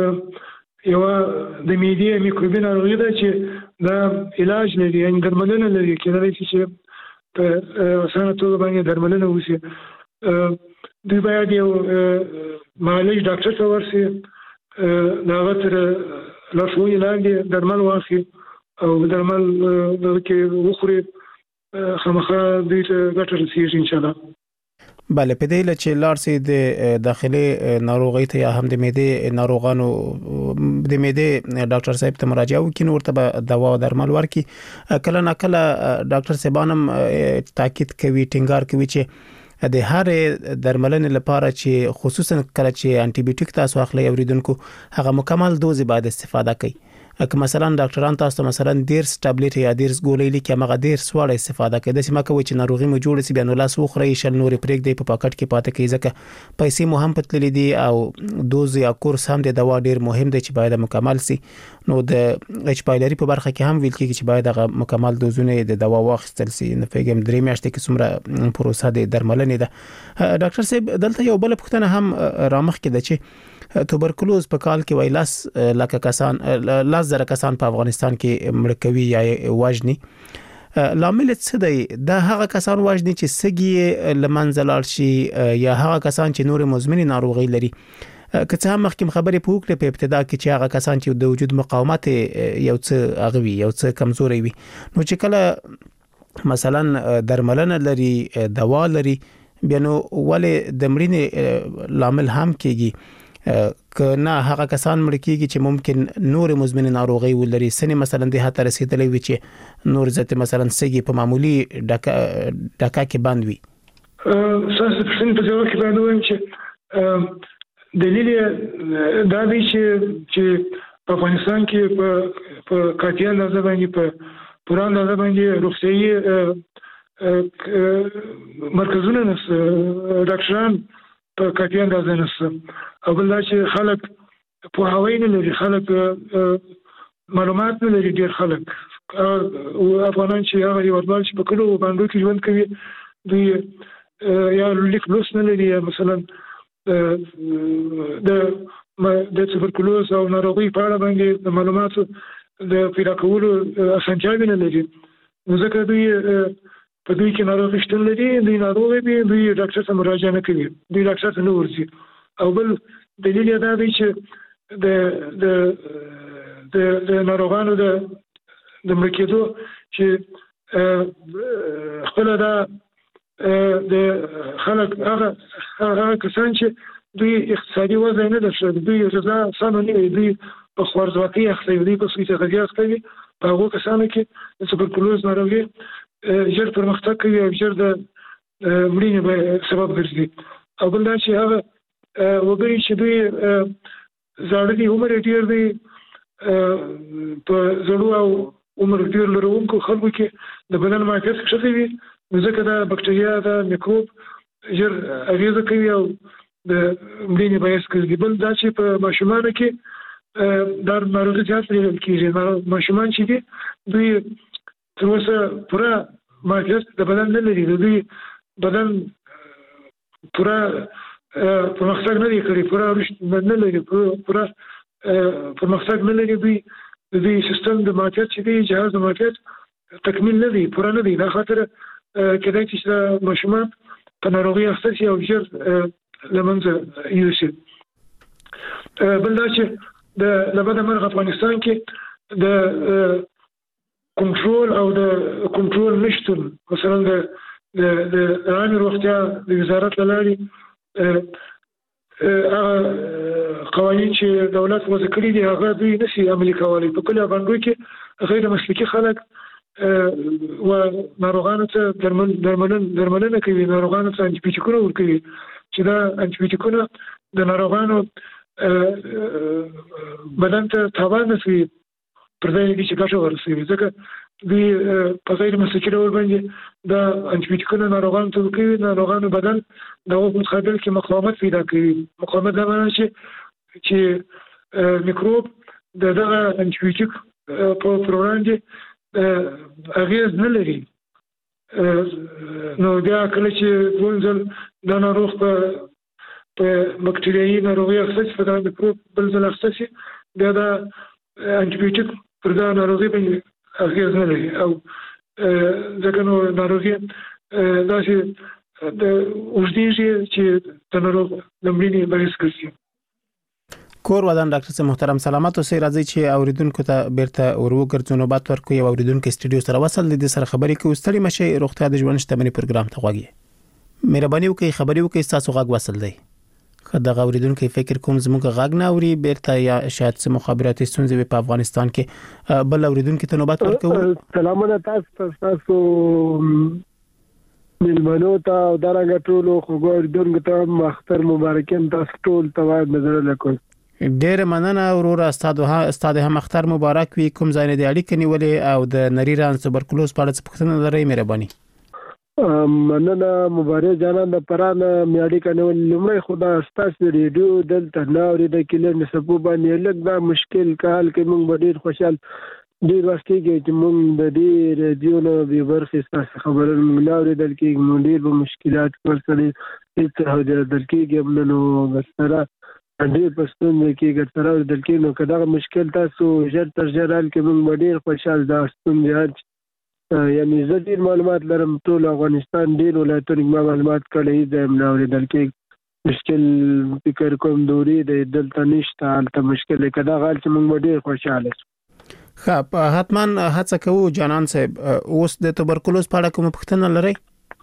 یو د میډیا میکروبي ناروغي ده چې دا علاج لري، یعنی درملنه لري، کله چې په اسانه توګه باندې درملنه وشي. دوی باید یو معالج ډاکټر ته ورسي، دا غتر لارښوونې لاندې درمل واخلي او درمل کې وخوري، خامخا دوی ته ګټه رسېږي ان شاء الله. بله، په دې لچې لارسي د داخلي ناروغي ته یا هم د معدې ناروغانو د معدې ډاکټر صاحب ته مراجعه وکړي، ورته به دوا او درمل ورکړي. کله نه کله ډاکټر صاحبانم تاکید کوي، ټینګار کوي چې د هر درملنې لپاره چې خصوصا کله چې انټي بیوټیک تاسو اخلي اوریدونکو، هغه مکمل دوز باید استفاده کوي. که مثلا ډاکټران تاسو مثلا ډیر ټابلیټ یا ډیر ګولۍ لیکي، هغه ډیر سوړ استفاده کوي. د سیمه کوي چې ناروغي مو جوړ سي، بیا نو لاس وخوري، شل نور پرېګ دی په پاکټ کې پاتې کوي، ځکه پیسې مو هم پتلې دي او دوز یا کورس هم د دوا ډیر مهم دی چې باید مکمل سي. نو د اچ پایلری په برخه کې هم ویل کېږي چې باید هغه مکمل دوزونه د دوا واخیستل سي. نه پیګم درې میاشتې کې څومره پروسه د درملنې ده. ډاکټر صاحب دلته یو بل پوښتنه هم رامخ کې ده چې توبرکلوز په کال کې وایلاس لکه کسان لاس زره کسان په افغانستان کې مړ کوي یا وژني. لامل څه دی؟ دا هغه کسان وژني چې سګي لمنځه لاړ شي یا هغه کسان چې نور مزمنې ناروغي لري؟ که څه هم مخکې خبرې پوکړه په ابتدا کې چې هغه کسان چې د وجود مقاومت یو څه اغوي، یو څه کمزوري وي، نو چې کله مثلا درملنه لري، دوا لري، بیا نو ولې د مړینې لامل هم کېږي؟ که نه هغه کسان مړ کېږي چې ممکن نور مزمن ناروغي ولري، سنې مثلا د هاته رسیدلې وي چې نور ځته مثلا سګي په معمولی ډکا ډکا کې بند وي. ساس پرسن په ځواب کې باندې وایم چې دلیل دا دی چې چې په افغانستان کې په په کافي اندازه باندې په پوره اندازه باندې روغتيایي مرکزونه نشته، ډاکټران په کافي اندازه نشته، او بل دا چې خلک په هواي نه لري، خلک معلومات نه لري. ډېر خلک او افغانان چې هغه یوازې چې په کلو باندې کې ژوند کوي، دوی یا لیک لوس نه لري، مثلا د د توبرکلوز او ناروغي په اړه باندې د معلوماتو د پیدا کولو اسانتیاوې نه لري. نو ځکه دوی په دوی کې ناروغي شتون لري، دوی ناروغ وي، دوی ډاکټر ته مراجعه نه کوي، دوی ډاکټر ته نه ورځي. او بل دلیل دا دی چې د د د د ناروغانو د د مړ کېدو چې خپل دا د خلک هغه هغه کسان چې دوی اقتصادي وضع نه درلود، دوی رضا سم نه وي، دوی په خوارځواکۍ اخته وي په سوي تغذیه اخته وي په هغو کسانو کې د توبرکلوز ناروغي ژر پرمختګ کوي او ژر د مړینې سبب ګرځي. او بل دا چې هغه وګړي چې دوی زاړه دي عمر یې ډېر دی په زړو او عمر ډېر لرونکو خلکو کې د بدن معافیت ښه وي نو ځکه دا بکټریا دا میکروب ژر اغېزه کوي او د مړینې باعث ګرځي. بل دا چې په ماشومانو کې دا ناروغي زیات لیدل کېږي. ماشومان چې دي دوی تر اوسه پوره معافیت د بدن نه لري، د دوی بدن پوره پرمختګ نه دی کړی، پوره رشد نه لري، پوره پرمختګ نه لري. دوی د دوی سیستم د معافیت چې دی جهاز د معافیت تکمیل نه دی، پوره نه دی. دا خاطر کېدای چې د ماشومان په ناروغي اخته شي او ژر له منځه یوسي. بل دا چې د له بده مرغه افغانستان کې د کنټرول او د کنټرول نشتون، مثلا د د عامه روغتیا د وزارت له لارې هغه قوانین چې دولت وضع کړي دي هغه دوی نشي عملي کولی. په کله باندې کې غیر مسلکي خلک و ناروغانو ته درمل درملن درملنه کوي، ناروغانو ته انټي بیوټیکونه ورکوي چې دا انټي بیوټیکونه د ناروغانو بدن ته تاوان رسوي پر ځای کې چې ګټه ورسوي. ځکه دوی په غیر مسلکي ډول باندې دا انټي بیوټیکونه ناروغانو ته ورکوي، ناروغانو بدن د هغو په مقابل کې مقاومت پیدا کوي. مقاومت دا معنی چې چې میکروب د دغه انټي بیوټیک په وړاندې اغېز نه لري. نو بیا کله چې دویم ځل دا ناروغ په په بکټریايي ناروغي اخته شي، په دا میکروب بل ځل اخته شي، بیا دا انټي بیوټیک پر دا ناروغي باندې اغېز نه لري او ځکه نو ناروغي داسې د اوږدېږي چې د ناروغ د مړینې باعث ګرځي. کور ودان ډاکټر صاحب محترم سلامت اوسئ. راځي چې اوریدونکو ته بیرته ورو نوبت ورکوي. یو اوریدونکو استډیو سره وصل دي سره خبرې کوي. ستړي مشي روغتیا د ژوند شتمنۍ پروګرام ته غواړي. مهرباني وکړئ خبرې وکړئ، تاسو غږ وصل دی. خدای اوریدونکو فکر کوم زموږ غږ نه اوري، بیرته یا شاید سم مخابراتي ستونزې په افغانستان کې بل اوریدونکو ته نوبت ورکوي. سلامونه تاسو تاسو ملمنو ته او درنګ ټولو خو اوریدونکو ته مختر مبارکین تاسو ټول ته نظر لکوي. ډېر مننه وروره، استاد استاد هم اختر مبارک وي. کوم ځای نه دی اړیکه نیولې او د نری رانس توبرکلوز په اړه څه پوښتنه لرئ؟ مهرباني. مننه مبارک جانان د پرانه میاډي کنه لمړی خدا ستاسو ریډیو دلته ناوري د کلر نسبو باندې لږ دا مشکل کال کې موږ ډېر خوشحال ډېر وخت کې چې موږ د دې ریډیو نو به برخه تاسو خبرونه موږ ناوري دل کې موږ ډېر په مشکلات ورسره هیڅ هدا دل کې نو غسره ډېر پښتون کې ګټره دل کې نو کدا مشکل تاسو ژر تر ژر حل کې موږ ډېر خوشحال دا ستونزې یعنی زه ډېر معلومات لرم، ټول افغانستان ډېر ولایتونو ما معلومات کړی دي نو دل کې مشکل فکر کوم دوري د دلته نشته البته مشکل کدا غال چې موږ ډېر خوشاله شو. خا حتمان هڅه کوو جانان صاحب. اوس د توبرکلوز په اړه کوم پوښتنه لرئ؟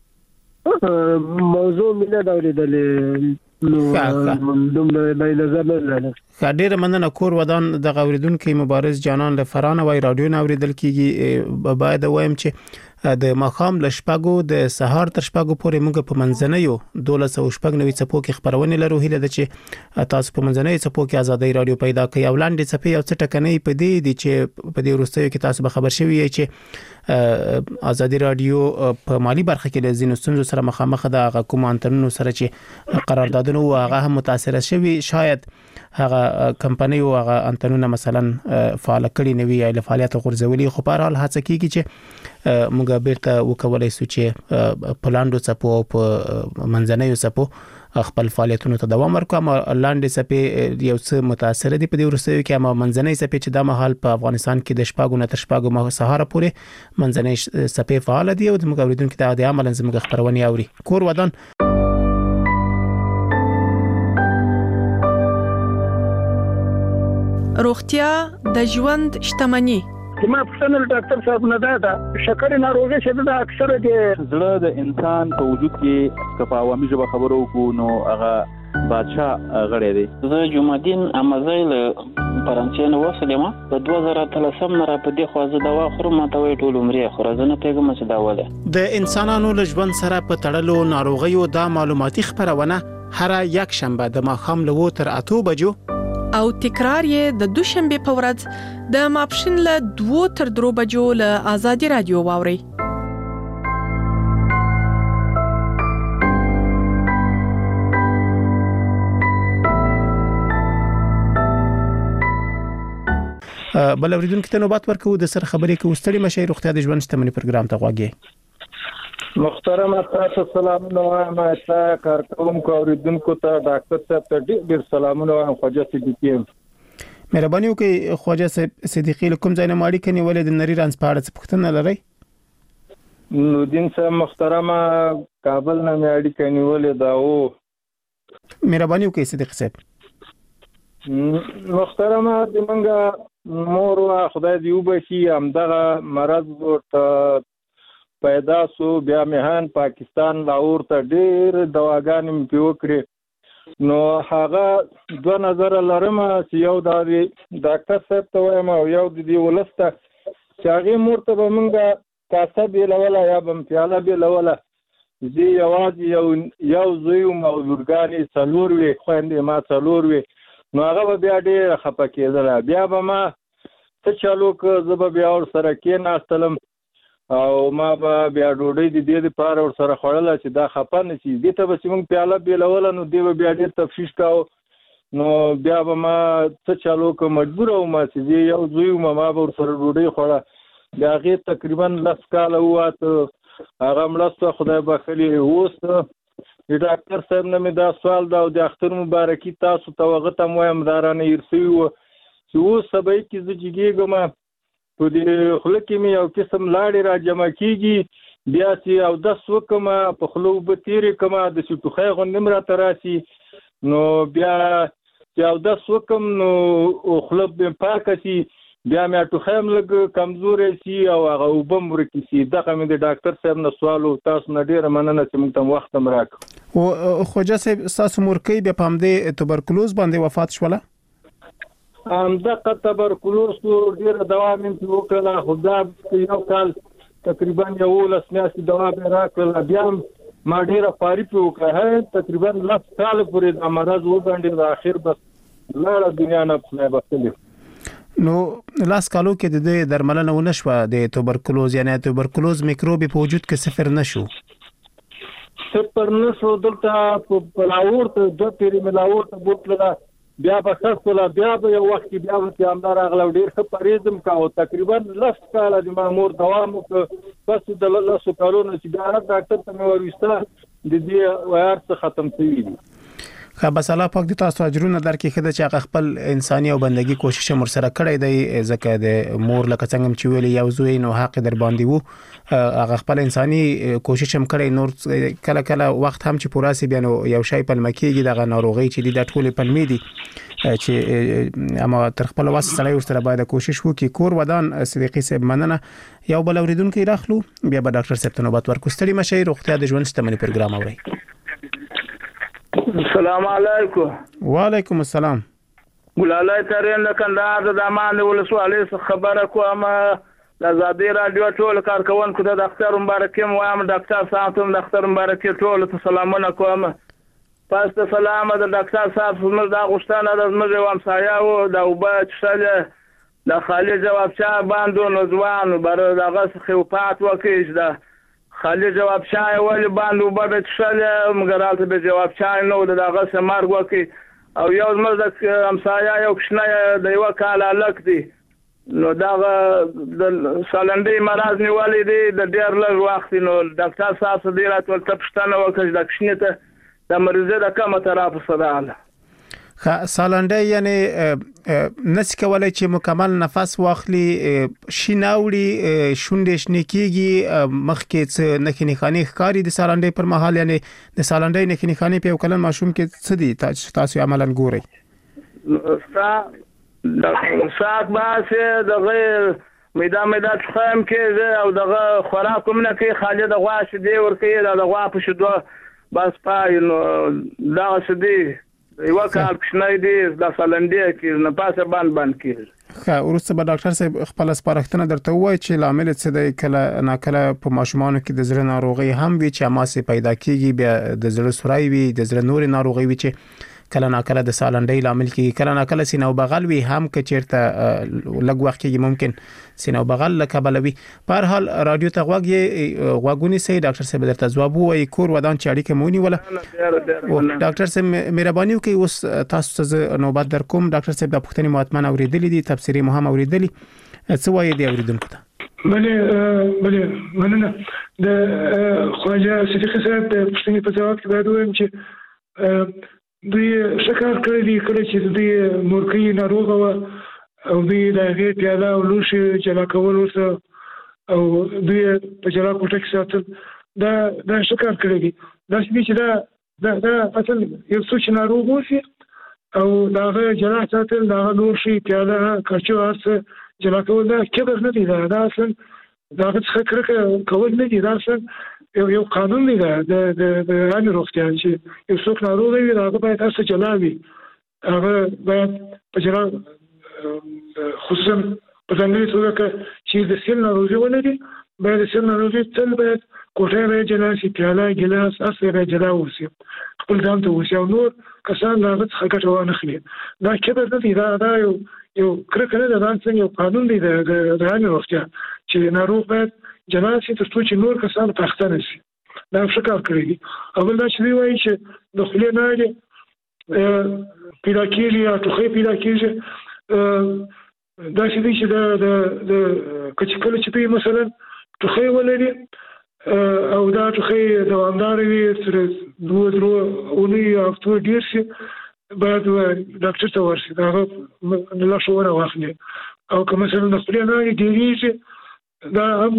موضوع مینه دا ورېدلې نو دومره د نظر نه لرم. ډېر مننه. کور ودان د اوریدونکو مبارز جانان له فرانه وای رادیو نه اوریدل کیږي. باید وایم چې د ماخام ل شپږو د سهار تر شپږو پورې موږ په منځنیو دولس او شپږ نوي څپو کې خبرونه لرو. هیله ده چې تاسو په منځنیو څپو کې ازادي رادیو پیدا کړئ. او لاندې څپې او څه ټکنۍ په دې دي چې په دې وروستیو کې تاسو به خبر شوي یئ چې ازادي رادیو په مالی برخه کې د زینو ستونزو سره مخامخ ده. کوم انټرنونو سره چې قراردادونه هغه هم متاثر شوي، شاید هغه کمپنۍ او هغه انټرنونه مثلا فعال کړي نه وي یا له فعالیت غورځولي. خو په هر حال هڅه کیږي چې موږ بیرته وکولای شو چې پلاندو څپو او په منځنیو څپو خپل فعالیتونو ته دوام ورکړو. اما لاندې څپې یو څه متاثر دي په دې وروستیو کې، اما منځنۍ څپې چې د مهال په افغانستان کې د شپږو نه تر شپږو مه سهار پورې منځنۍ څپې فعال دي او د موږ اوریدونکو ته د عملاً زموږ خبرونه اوري. کور ودان روغتیا د ژوند شتمنۍ. ما پښتنه ډاکټر صاحب نه دا شکر ناروغي چې دا اکثره د زړه د انسان په وجود کې کپاوامي ژبه خبرو کو نو هغه بادشاه غړی دی. زه جمعدین امزای له فرانسې نه وسلم په دوه زره اتلسم نه را په دې خو زه دوا خورم ماته وی ټول عمرې خو زه نه پیګم چې دا وله د انسانانو له ژوند سره په تړلو ناروغیو دا معلوماتي خبرونه هر یک شنبه د ماښام له تر اته بجو او تکرار یې د دوشنبه په ورځ د ماپښین له دوه تر درو بجو له آزادي رادیو واوري. بل اوریدونکو ته نوبت ورکوو د سر خبرې کې وستړي مشي روغتیا د ژوند شتمنۍ پروګرام ته غواګي. محترم تاسو سلامونه وایم تاسو کارکونکو اوریدونکو ته ډاکټر صاحب ته ډېر سلامونه وایم خواجه صدیقی. مهرباني وکړئ خواجه صدیقی کوم ځای نه ماړی کني ولې د نری رانس په اړه پوښتنه لرئ؟ نو دین صاحب محترم کابل نه ماړی کني ولې دا و مهرباني وکړئ صدیق صاحب. محترم د منګه مور وا خدای دی وبشي همدغه مرض ورته پیدا سو بیا مهان پاکستان لاهور ته ډېر دواګانې په وکړي نو هغه دوه نظر لرم چې یو د ډاکټر صاحب ته وایم او یو د دې ولسته چې هغه مور ته به موږ کاسه به لوله یا بم پیاله به لوله زی یوازې یو یو زوی او لورګانې څلور وي خويندې ما څلور وي نو هغه بیا ډېر خپه کېدل بیا به ما څه چالو که زه به بیا ور سره کېناستلم او ما به بیا ډوډۍ د دې لپاره ور سره خوړله چې دا خپه نه شي دې ته به چې موږ پیاله بیلوله نو دې به بیا ډېر تفتیش کاوه نو بیا به ما څه چالو که مجبوره وم چې زه یو زوی وم ما به ور سره ډوډۍ خوړه د هغې تقریبا لس کاله وواته هغه مړه سوه خدای بخښلي اوس د ډاکټر صاحب نه مې دا سوال دا او د اختر مبارکي تاسو ته هغه ته م وایم دا رانه هېر سوي وه چې اوس سبا کې زه جګېږم په دې خوله کې مې یو قسم لاړې را جمع کېږي بیا چې اودس وکړم په خوله اوبه تېرې کړم داسې ټوخی غوندې م راته راسي نو بیا چې اودس وکړم نو خوله مې پاکه شي بیا مې ټوخی هم لږ کمزوری شي او هغه اوبه م ورکې شي دغه مې د ډاکټر صاحب نه سوال و تاسو نه ډېره مننه چې موږ ته وخت هم راکړو. او خواجه صاحب ستاسو مورکۍ بیا په همدې تبرکلوز باندې وفات شوله؟ همدغه تبرکلوز ډېره دوا مې پرې وکړله خو دا یو کال تقریبا یولس میاشتې دوا مې راکړله بیا هم ما ډېره خواري پرې وکړه تقریبا لس کاله پورې دا مرض وګنډېد اخر بس لاړه دنیا نه خدای بخښلي. نو لاس کالو کې د دې درملنه ونه شوه د توبرکلوز یعنی توبرکلوز میکروب په وجود کې صفر نشو صفر نشو دلته په لاهور ته دوه پیرې مې لاهور ته بوتله بیا به ښه شوله بیا به یو وخت کې بیا به همدا راغله ډېر ښه پرهیز م کاوه تقریبا لس کاله د ما مور دوام وکړه بس د لسو کالونو چې بیا ډاکټر ته مې وروسته د دې ویار څه ختم شوي دي. خا بس الله پاک د تاسو اجرونه درکې خده چې هغه خپل انساني او بندګي کوشش مر سره کړی دی ځکه د مور لکه څنګه چې ویل یو زوی نو حق در باندې وو هغه خپل انساني کوشش هم کړی نور کله کله وخت هم چې پوراسي بیا نو یو شی په مکیږي دغه ناروغي چې د ټولې پلمې دي چې اما تر خپل واسه سره سره باید کوشش وکړي کور ودان صدیقي صاحب مننه یو بل اوریدونکو راخلو بیا به ډاکټر صاحب ته نوبت ورکو ستړي مشي روغتیا د ژوند شتمنۍ پروګرام اوري. السلام علیکم. وعلیکم السلام. ګلالای ترين د کندهار د امان ولسوالۍ خبره کوم د آزادي رادیو ټول کارکونکو د ډاکټر مبارکي وایم ډاکټر صاحب ته ډاکټر مبارکي ټول ته سلامونه کوم پس ته سلام د ډاکټر صاحب موږ دا غوښتنه د موږ وام سایاو د وبا چې د خالي جواب چا باندې نوځوان بر دغه خپات وکیش دا خالي جواب چای ولې باندې وبد تشل مګراله به جواب چای نو دغه سمار وکي او یو مزد امسایا یو کښنه د یو کال الک دی نو دا د سالندې مرز نیولې دی د ډیر لږ وخت نو ډاکټر صاحب دې راتول تپشتنه وکړ د کښنه ته د مریض د کومه طرف صداله سالنډي یعنی نس کولای چې مکمل نفس واخلي شیناوړي شونډې شنې کیږي مخکې څه نخني خاني ښکاری د سالنډي پر مهال یعنی د سالنډي نخني خاني په کلن ماشوم کې څه دي تاسو عملاً ګوري ستا د ساعت باسه د غیر میدان میدان خام کې او دغه خوراک کوم نه کې خالد غواش دی ورکې د غوا په شدو بس پای نو دا سدي یو کال کښنای دی د سالندې کې نه پاسه باندې باندې کیږي ښه ورسته به ډاکټر صاحب خپل سپارښتنه درته وایي چې لامل څه دی کله ناکله په ماشومانو کې د زړه ناروغي هم وي چې اماسه پیدا کیږي بیا د زړه سورای وي د زړه نور ناروغي وي چې کله ناکله د سالندې لامل کیږي کله ناکله سینه او بغل وي هم که چیرته لږ وخت کې ممکن سینه او بغل لکبلوي په هر حال رادیو ته غوږی غوږونی سي ډاکټر صاحب درته ځواب وایي کور ودان چې اړیکه مونی ولا ډاکټر صاحب مهرباني وکړئ اوس تاسو ته نوبت در کوم ډاکټر صاحب د پښتني مهاتمن اوریدلې دي تفسیری مهم اوریدلې څه وایي دی اوریدونکو ته بله بله مننه د خواجه صدیق صاحب د پښتني په ځواب کې باید وایم چې دوی شکر کړی دی کله چې دوی مورکۍ ناروغه و او دوی د هغې پیاله او لوښي جلا کول ورته او دوی په جلا کوټه کې ساتل دا دا شکر کړی دی داسې دی چې دا دا اصل یو څوک چې ناروغ اوسي او د هغه جلا ساتل د هغه لوښي پیاله کاچو هر څه جلا کول دا کبر نه دی دا دا اصل د هغه څخه کرکه کول نه دی دا اصل یو یو قانون دی د د د عامه روغتیا چې یو څوک ناروغ وي هغه باید تاسو جلا وي هغه باید په جلا خصوصا په ځانګړي توګه چې د سیل ناروغي ولري باید د سیل ناروغي تل باید کوټه به جلا شي پیاله ګلاس اصلي به جلا وسی خپل ځان ته وسی او نور کسان لا غت خګټ و نه خلی دا کبر نه دی دا دا یو یو کرکه نه ده څنګه یو قانون دی د عامه روغتیا چې ناروغ باید جلا شي تر څو چې نور کسان پښتنه شي دا شکر کړی دي اول دا چې وایي چې د خلې نه دی پیدا کېږي یا ټوخی پیدا کېږي دا چې دی چې د د کچ کله چې په مثلا ټوخی ولري او دا ټوخی دوامدار وي تر دوه درو اونۍ هفتو ډېر شي باید ډاکټر ته ورشي دا هغه لارښوونه واخلي او که مثلا د خلې نه ډېرېږي دا هم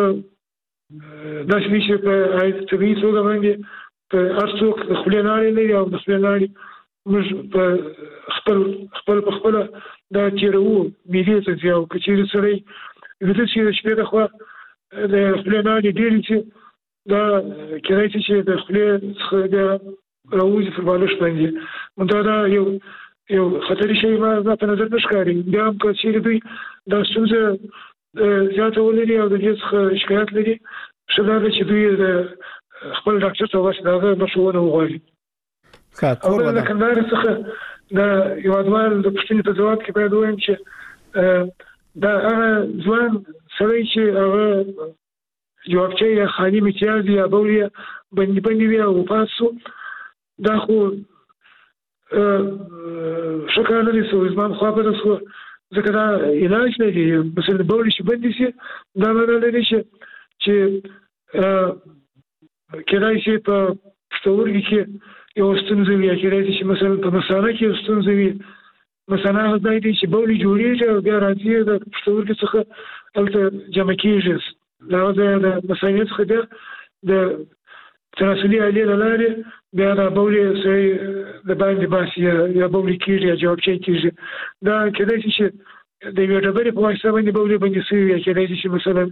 دا چې په طبیعي توګه باندې په هر څوک د خولې ناړې لري او د خولې ناړې موږ په خپل خپل په خپله دا تېروو معدې ته ځي او که چېرې سړی ویده شي د شپې د خوا د خولې ناړې ډېرې شي دا کېدای شي چې د خولې څخه بیا راوځي پر بالښت باندې دا دا یو یو خطري شی ما په نظر نه ښکاري بیا هم که چېرې دوی دا ستونزه زیاته ولري او د دې څخه شکایت لري ښه دا ده چې دوی د خپل ډاکټر ته ورشي د هغه لارښوونه وغواړي او بل د کندهار څخه د هېوادوال د پوښتنې په ځواب کې باید ووایم چې دا هغه ځوان سړی چې هغه جوابچی یا خالي امتیاز یا بول یې بندي بندي وي او وفات شو دا خو ښه کار نه دی سوی زما خوا بده شوه ځکه دا علاج نه دی مثلا د بولې چې بندي شي دا معنا لري چې چې کېدای شي په پښتورګي کې یو ستونزه وي کېدای شي چې مثلا په مثانه کې یو ستونزه وي مثانه هغه ځای دی چې بولې جوړېږي او بیا راځي د پښتورګي څخه هلته جمع کېږي دا ځای د مثانې څخه بیا د تناسلي آلې له لارې بیا دا بولې سړی د باندې باسي یا بولې کېږي یا جوابچی کېږي دا کېدای شي چې د یوې ډبرې په واسطه باندې بولې بندي شوي یا کېدای شي چې مثلا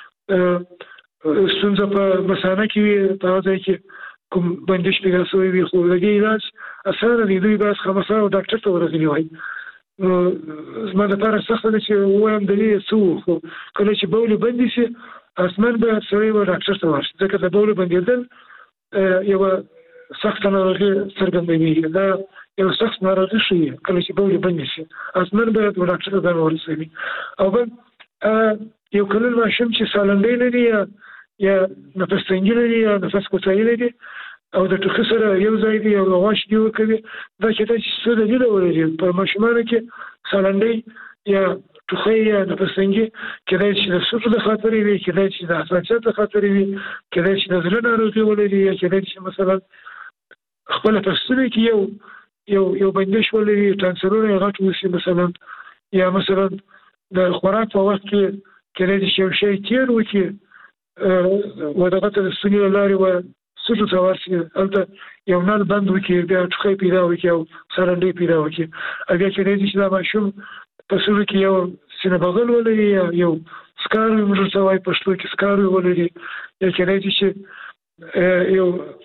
ستونزه په مثانه کې وي په هغه ځای کې کوم بندش پیدا شوی وي خو د دې علاج اسانه دی دوی باید خامخا ډاکټر ته ورغلي وای زما لپاره سخته ده چې ووایم دلیل څه و خو کله چې بولې بندې شي حتما باید سړی به ډاکټر ته ورشي ځکه د بولې بندېدل یوه سخته ناروغي څرګندوي دا یو سخت ناروغي ښیي کله چې بولې بندې شي حتما باید ډاکټر ته ځان ورسوي او بل یو کلن ماشوم چې سالندۍ لري یا یا نفس تنګي لري یا نفس کوتاهي لري او د ټوخي سره یو ځای دی او غواش دی ورکوي دا کېدای شي څه دلیل ولري په ماشومانو کې سالندۍ یا ټوخی یا نفس تنګي کېدای شي د سوټو د خاطرې وي کېدای شي د حساسیت د خاطرې وي کېدای شي د زړه ناروغي ولري یا کېدای شي مثلا خپله په ستوني کې یو یو یو بندش ولري ټانسرونه یې غټ وشي مثلا یا مثلا د خوراک په وخت کې کېدای شي یو شی تېر وکړي و دغه ته د ستوني له لارې و سوټو ته ورشي هلته یو نل بند وکړي بیا ټوخی پیدا وکړي او سالندۍ پیدا وکړي او بیا کېدای شي چې دا ماشوم په سوړو کې یو سینه بغل ولري یا یو سکاروی موږ ورته وایي پښتو کې سکاروی ولري یا کېدای شي چې یو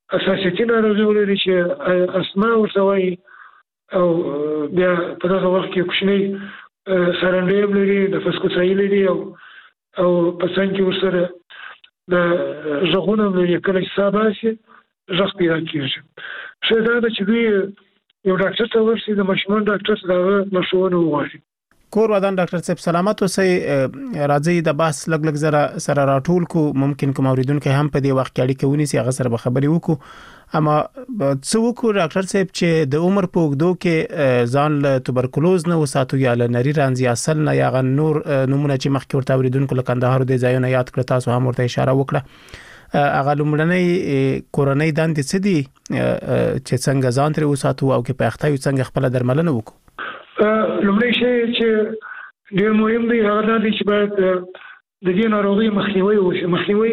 اساسيتي ناروغي ولري چې اسما ورته وایي او بیا په دغه وخت کې کوچنی سرنډې لري د فسکوسایي لري او او په څنګه کې ورسره د ژغونه لري کله چې ساه باسي ژغ پیدا کېږي. ښه دا ده چې دوی یو ډاکټر ته ورشي د ماشومان ډاکټر ته دغه لارښوونه وغواړي. کور ودان ډاکټر صاحب سلامت اوسئ. راځي د بحث لګ لګ زره سره راټول کو ممکن کوم اوریدونکو هم په دې وخت کې اړیکه ونیسي هغه سره به خبرې وکړو. اما څه وکړو ډاکټر صاحب چې د عمر په اوږدو کې ځان له توبرکلوز نه وساتو یا له نری رنځ یا سل نه یا نور نمونه چې مخکې ورته اوریدونکو له کندهار د ځایونو یاد کړ تاسو هم ورته اشاره وکړه. هغه لومړنۍ کورنۍ دندې څه دي چې څنګه ځان ترې وساتو او کې په اختیار څنګه خپل درملنه وکړو؟ لومړی شی چې ډېر مهم دی هغه دا دی چې باید د دې ناروغۍ مخنیوي وشي. مخنیوي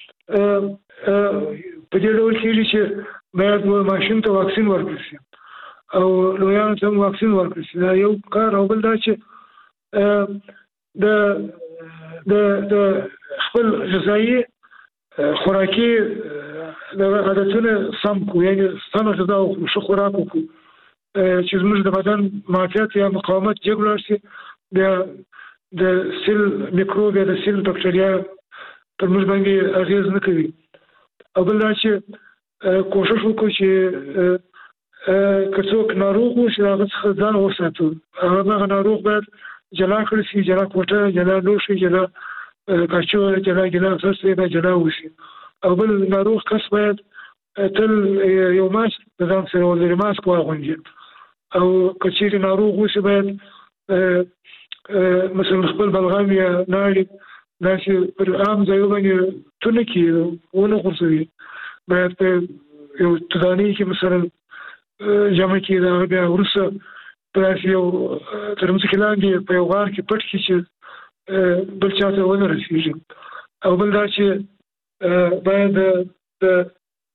په دې ډول کېږي چې باید ماشوم ته واکسین ورکړل شي او لویانو ته هم واکسین ورکړل شي. دا یو کار. او بل دا چې د د د خپل غذایي خوراکي د عادتونه سم کړو، یعنې سمه غذا وخورو، ښه خوراک وکړو چې زموږ د بدن معافیت یا مقاومت جګ لاړ شي، بیا د سیل میکروب یا د سیل بکټریا پر موږ باندې اغېز نه کوي. او بل دا چې کوشش وکړو چې که څوک ناروغ و چې هغه څخه ځان وساتو. هغه ناروغ باید جلا کړی شي، جلا کوټه، جلا لوښي، جلا کاچوغه، جلا ګیلاس هر باید جلا وشي. او بل ناروغ کس باید تل یو ماسک د ځان سره ولري، ماسک واغوندي. او که چیرې ناروغ وشي باید مثلا خپل بلغم یا ناړې داسې پر عام ځایو باندې تونه کړي، ونه غورځوي. باید په یو تدانۍ کې مثلا جمع کړي، د هغه بیا وروسته په داسې یو ترموز کې لاندې په یو غار کې پټ کړي چې بل چا ته ونه رسېږي. او بل دا چې باید د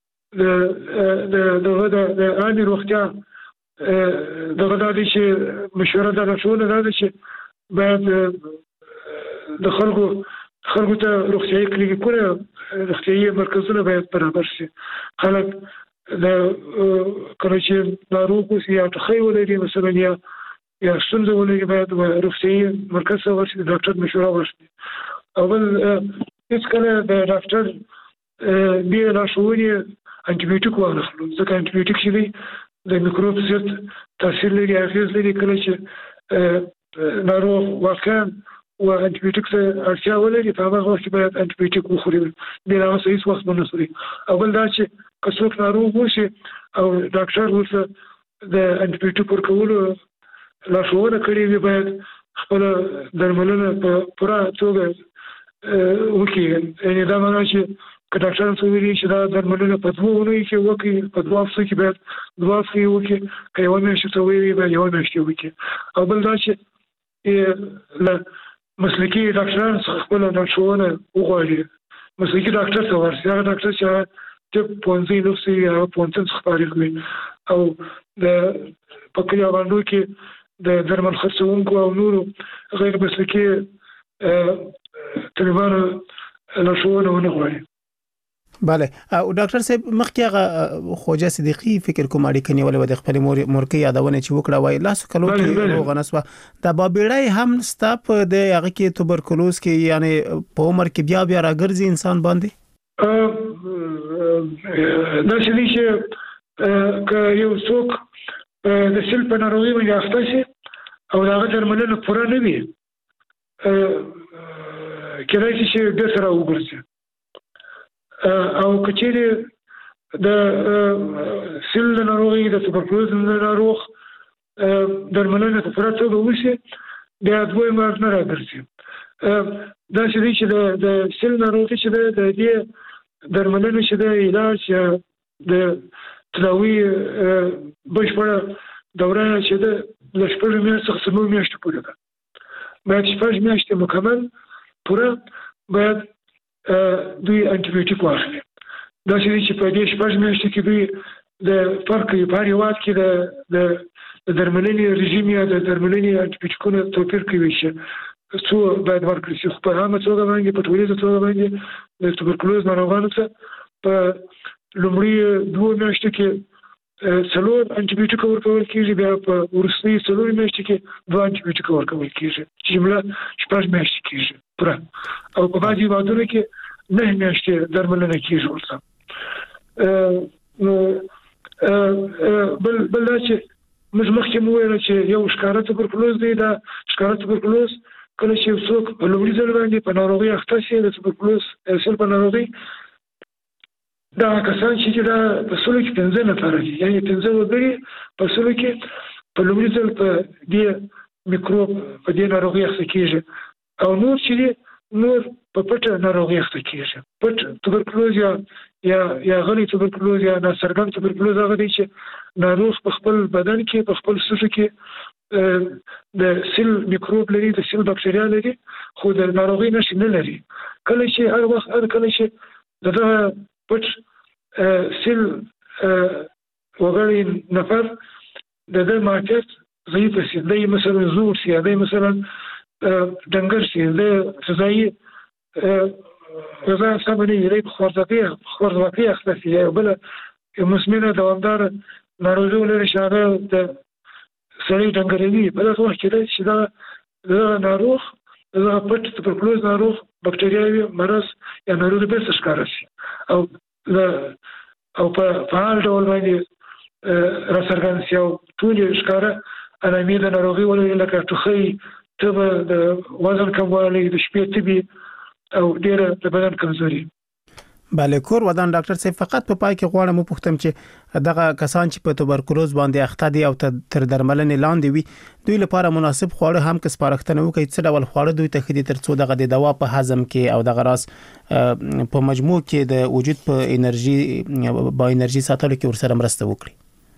د دغه د عامې روغتیا دغه دا دی چې مشوره دا لارښوونه دا ده چې باید د خلکو خلکو ته روغتیایي کلینیکونه، روغتیایي مرکزونه باید برابر شي. خلک د کله چې ناروغ اوسي یا ټخی ولري مثلا یا یا ستونزه ولري باید روغتیایي مرکز ته ورشي، د ډاکټر مشوره ورشي. او بل هېڅکله د ډاکټر بې لارښوونې انټي بیوټیک وانخلو، ځکه انټي بیوټیک چې دی د میکروب ضد تاثیر لري، اغېز لري. کله چې ناروغ واقعا و انټي بیوټیک ته اړتیا ولري په هغه وخت کې باید انټي بیوټیک وخوري، بې له هغه څه هېڅ وخت ونه خوري. او بل دا چې که څوک ناروغ وشي او ډاکټر ورته د انټي بیوټیک ورکولو لارښوونه کړې وي باید خپله درملنه په پوره توګه وکړي. یعنې دا معنا چې که ډاکټر څه ویلي چې دا درملنه په دوه اونیو کې وکړي، په دوه هفتو کې باید دوه هفتې وکړي، که یوه میاشت ته ویلي باید یوه میاشت وکړي. او بل دا چې له مسلکي ډاکټرانو څخه خپله لارښوونه وغواړي، مسلکي ډاکټر ته ورشي. هغه ډاکټر چې هغه طب پوهنځی لوستی وي، هغه پوهنتون څخه فارغ وي او د په کلیو باندو کې د درمل خرڅوونکو او نورو غیر مسلکي طبیبانو لارښوونه ونه غواړي. بله. او ډاکټر صاحب مخکې هغه خوجه صدیقي فکر کوم اړیکه نیولې و د خپل مورکې یادونه چې وکړه، وای لاسو کلو کې روغ نسوه د بابېړی هم ستا په د هغه کې توبرکلوز کې یعنی په عمر کې بیا بیا راګرځي انسان باندې؟ داسې دی چې که یو څوک د سل په ناروغي باندې اخته شي او د هغه درملنه پوره نه وي، کېدای شي چې بېرته راوګرځي. او که چیرې د سل د ناروغي د توبرکلوز د ناروغ درملنه په پوره توګه وشي بیا دوی مرګ نه راګرځي. داسې دی چې د سل ناروغي چې ده د دې درملنه چې ده علاج یا د تداوي بشپړه دوره چې ده له شپږو میاشتو څخه څلورو میاشتو پورې ده. باید شپږ میاشتې مکمل پوره باید دوی انټي بیوټیک واخلي. داسې دی چې په دې شپږ میاشتو کې دوی د فرق په هر هېواد کې د درملنې رژیم یا د درملنې انټي بیوټیکونو توپیر کوي چې څو باید ورکړل شي. خو په عامه توګه باندې په ټولیزه توګه باندې د توبرکلوز ناروغانو ته په لومړی دوه میاشتو کې څلور انټي بیوټیک ورکول کېږي، بیا په وروستۍ څلور میاشتو کې دوه انټي بیوټیک ورکول کېږي چې جمله شپږ میاشتې کېږي پوره. او په بعضې هېوادونو کې نه میاشتې درملنه کېږي ورته. بل بل دا چې موږ مخکې مو ویل چې یو ښکاره توبرکلوز دی. دا ښکاره توبرکلوز کله چې یو څوک په لومړي ځل باندې په ناروغۍ اخته شي د توبرکلوز سل په ناروغۍ، دا کسان چې دا په سلو کې پنځه نفره دي، یعنې پنځه وګړي په سلو کې په لومړي ځل په دې میکروب په دې ناروغۍ اخته کېږي، او نور چې دي نور په پټه ناروغۍ اخته کېږي. پټ توبرکلوز یا یا یا غلی توبرکلوز یا ناڅرګند توبرکلوز هغه دی چې ناروغ په خپل بدن کې په خپل سږو کې د سیل میکروب لري، د سیل بکټریا لري، خو د ناروغۍ نښې نه لري. کله چې هر وخت هر کله چې دغه پټ سیل وګړی نفر د دې معافیت ضعیف شي، دی مثلا زور شي، دی مثلا ډنګر شي، د غذایي غذا سمه نه لري، خوارځواکي خوارځواکي اخته شي، یا بله مزمنه دوامداره ناروغي ولري چې هغه د سړي ډنګروي. په دغه وخت کې دی چې دغه ناروغ دغه پټ توبرکلوز ناروغ بکټریاوي مرض یا ناروغي بېرته ښکاره شي او او په فعال ډول باندې راڅرګند شي او ټولې ښکاره علامې د ناروغي ولري، لکه ټوخی، تبه، د وزن کموالی، د شپې تبي او ډېره د بدن کمزوري. بله کور ودان ډاکټر صاحب، فقط په پای کې غواړم وپوښتم چې دغه کسان چې په توبرکلوز باندې اخته دي او تر درملنې لاندې وي، دوی لپاره مناسب خواړه هم که سپارښتنه وکړي څه ډول خواړه دوی ته ښه دي تر څو دغه د دوا په هضم کې او دغه راز په مجموع کې د وجود په انرژي با انرژي ساتلو کې ورسره مرسته وکړي.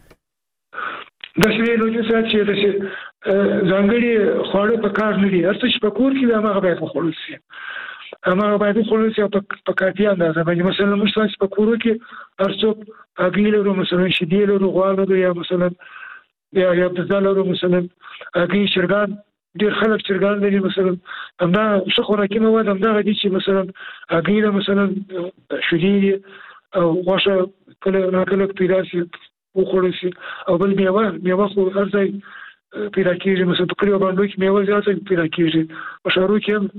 دا چې لوجو سات چې د ځانګړي خواړه په کار نه دي، هر څه چې په کور کې دا هغه باید وخوړل شي، هغه باید وخوړل شي په کافي اندازه باندې. مثلا موږ تاسو په کورو کې هر څوک هګۍ لرو، مثلا شیدې لرو، غوا لرو، یا مثلا یا یا بزه لرو، مثلا هګۍ، چرګان، ډېر خلک چرګان لري، مثلا همدا ښه خوراکي مواد همدغه دي چې مثلا هګۍ ده، مثلا شیدې دي او غوښه کله ناکله پیدا شي وخوړل شي. او بل میوه، میوه خو هر ځای پیدا کېږي، مثلا په کلیو باندې کې میوه زیاته پیدا کېږي، په ښارو کې هم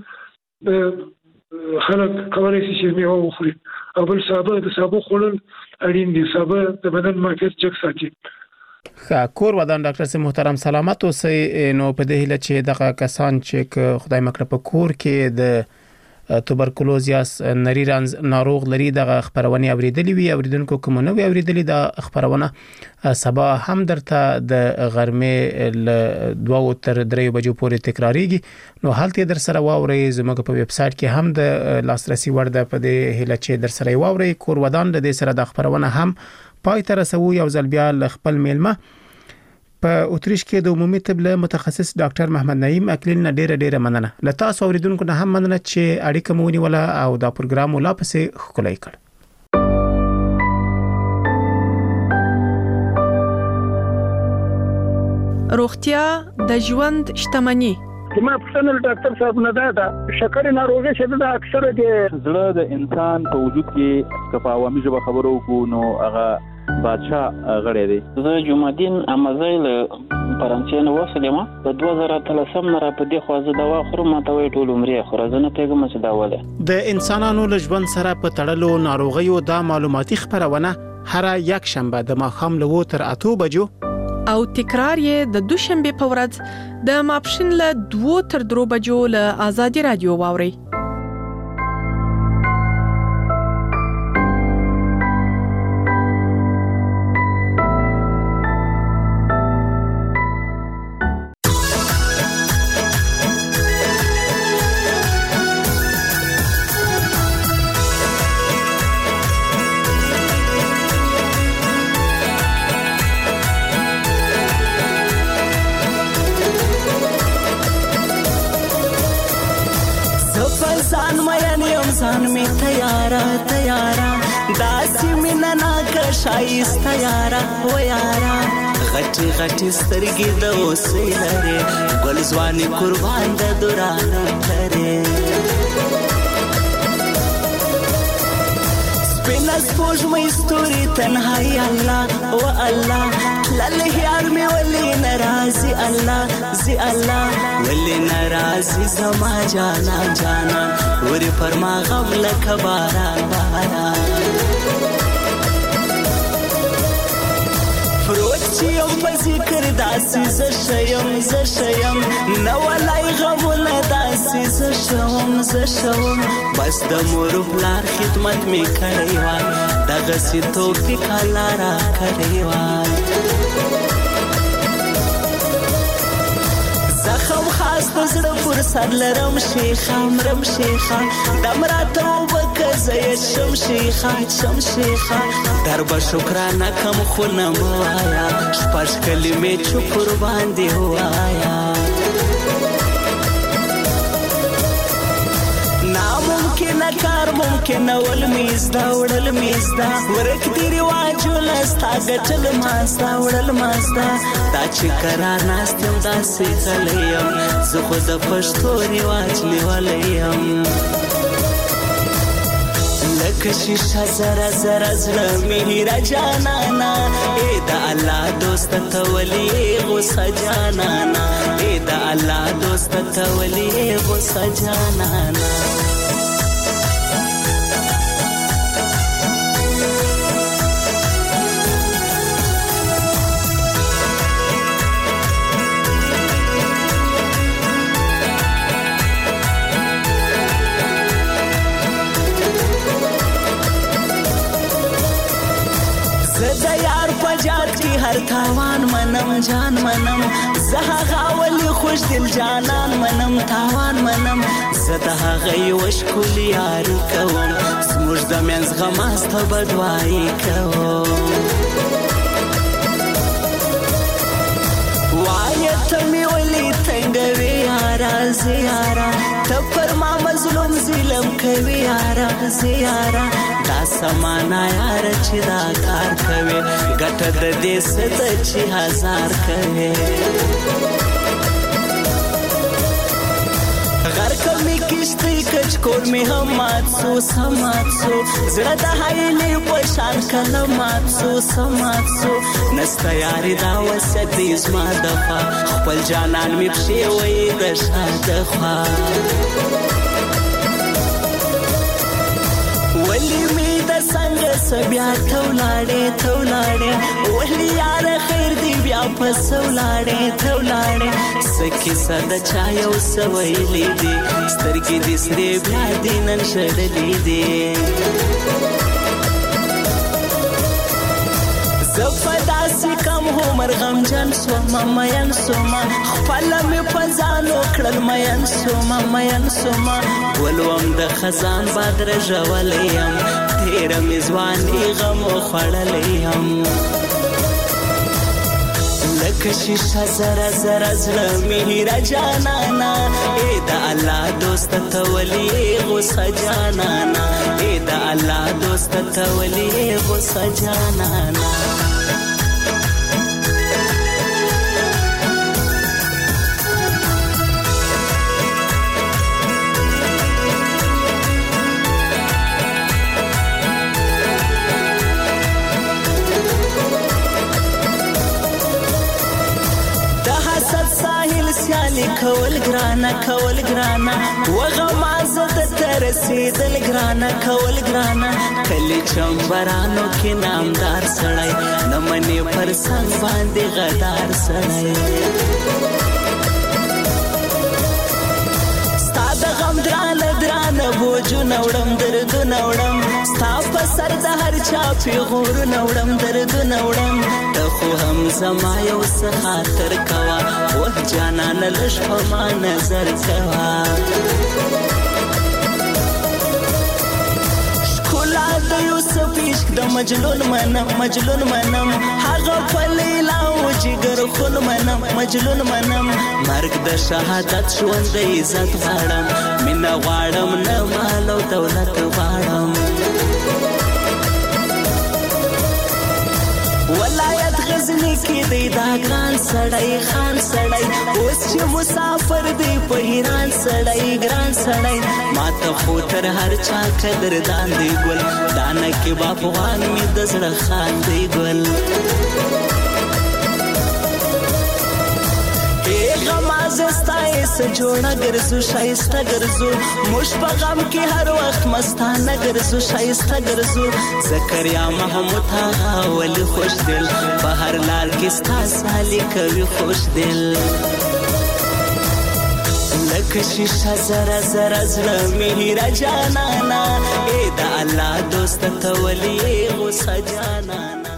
خلک کولی شي چې میوه وخوري. او بل سابه، د سابو خوړل اړین دي، سابه د بدن معافیت جګ ساتي. ښه کور ودان ډاکټر صاحب محترم، سلامت اوسئ. نو په دې هیله چې دغه کسان چې خدای مکړه په کور کې د توبرکلوز یا نری رنځ ناروغ لري دغه خبرونه اوریدلې وي، اوریدونکو کوم نو اوریدلې د خبرونه سبا هم درته د غرمې ل دوه تر درې بجو پورې تکراریږي، نو حالت در سره واوري زموږ په ویب سټ کې هم د لاسرسي وړ ده. په دې هله چې در سره واوري کور ودان د دې سره د خبرونه هم پای تر رسو. یو ځل بیا خپل میلمه په اتریش کې د عمومي طب له متخصص ډاکټر محمد نعیم اکلیل نه ډیره ډیره مننه. له تاسو اوریدونکو نه هم مننه چې اړیکه مو ونیوله او دا پروګرام ولا پسې خولای کړ. روغتیا د ژوند شتمنی. ما پښتنل ډاکټر صاحب نه دا شکر ناروغي شه دا اکثره د زړه د انسان په وجود کې کفاوامي ژبه خبرو کو نو هغه بادشاہ غړی دی. زه جمعدین امازیل فرانسې نو وسلم په دوه زره اتلسم نه را په دې خوازه دوا خورم ته وی ټول عمرې خورزنه پیغام څه دا وله. د انسانانو له ژوند سره په تړلو ناروغیو دا معلوماتي خبرونه هر یک شنبه د ماښام له تر اته بجو او تکرار یې د دوشنبه په ورځ د ماپښین له دوه تر درو بجو له آزادي رادیو واوري. شایسته یارا و یارا غټي غټي سترګې د اوسې لري ګل ځواني قربان د دوران لري سپینا سپوږمۍ ستوري تنهایی الله و الله لاله یار می ولی ناراضي الله زي الله ولی ناراضي زما جانا جانا وري پر ما غم لکه باران باران پروت چې یم په ذکر داسې زه شیم زه شیم نه ولای غمونه داسې زه شوم زه شوم بس د مور پلار خدمت مې کړی وای دغسې توفیق الله راکړی وای زخم خاص د زړه پر سر لرم شیخه مرم شیخه دم راته وبکه زه یې شم شیخه شم شیخه در به شکرانه کم خو نه مه وایه شپږ کلمې چوپ ورباندې ووایه ناممکنه کار ممکنه ول مې زده وړل مې زده ورک دي رواجونه ستا ګټل ما زده وړل ما زده دا چې کرار ناست یم داسې غلی یم زه خو د پښتو رواج لیولی یم لکه شیشه زره زره زړه مې هیره جانانا ای د الله دوست ته ولې غوسه جانانا ای د الله دوست ته ولې غوسه جانانا هر تاوان منم جان منم زه هغه ولی خوش دل جانان منم تاوان منم زه د هغه یوه ښکلې یاري کوم زموږ د منځ غماسته به دعایي کوم وایه ته مې ولې تنګوې یاره زه یاره ته پر ما مظلوم ظلم کوي یاره زه یاره دا سمانه یاره چې دا کار کوي ګټه د دې څه ده چې هزار کوي غرق می کشتی کچ کور می هم مات سو سمات سو زړه د هایلې په شان کله مات سو سمات سو نسته یاري دا وسه دې زما دخوا خپل جانان می پښې وایي د شا دخوا ولی می د څنګه سبیا تولاړې تولاړې ولی یار خیر دی بیا پس ولاړې تولاړې سکه صد چا یو سویلې دي سترګې دې سرې بیا دې نن شړلې دي زفداسي کم عمر غم جن سوما مین سوما خپل می پزانو کړل مین سوما مین سوما ولوم د خزان باد رژولیم تیر می ځواني غم خړلیم لکه شیشه زره زره زړه مې هیره جانانا ای د الله دوست ته ولې غوسه جانانا ای د الله دوست ته ولې غوسه جانانا کول ګرانه کول ګرانه وغما زده تر رسیدل ګرانه کول ګرانه کلی چمبرانو کې نامدار سړی نمنې پر څنګ باندې غدار سړی ستا د غم درانه درانه بوجونه وړم دردونه وړم ستا په سر د هر چا پیغورونه وړم دردونه وړم ته خو هم زما یو څه خاطر کوه وه جانانه لږ په ما نظر کوه ښکلا د یوسف عشق د مجنون منم مجنون منم هغه په لیلا و جګر خون منم مجنون منم مرګ د شهادت ژوند د عزت غواړم مینه غواړم نه مال او دولت غواړم ولایت غزنی کې دی دا ګران سړی خان سړی اوس چې مسافر دی په ایران سړی ګران سړی ماته خو تر هر چا قدردان دی ګل دانه کې باپوان می د زړه خان دی ګل زستای سجوړه ګرځو شایسته ګرځو مش په غم کې هر وخت مستانه ګرځو شایسته ګرځو زکریا محمود هغه ولي خوش دل په هر لار کې ستا سالي کوي خوش دل لکه شیشه زره زره زړه مهیره جانانا اے دا الله دوست ته ولي غوسه جانانا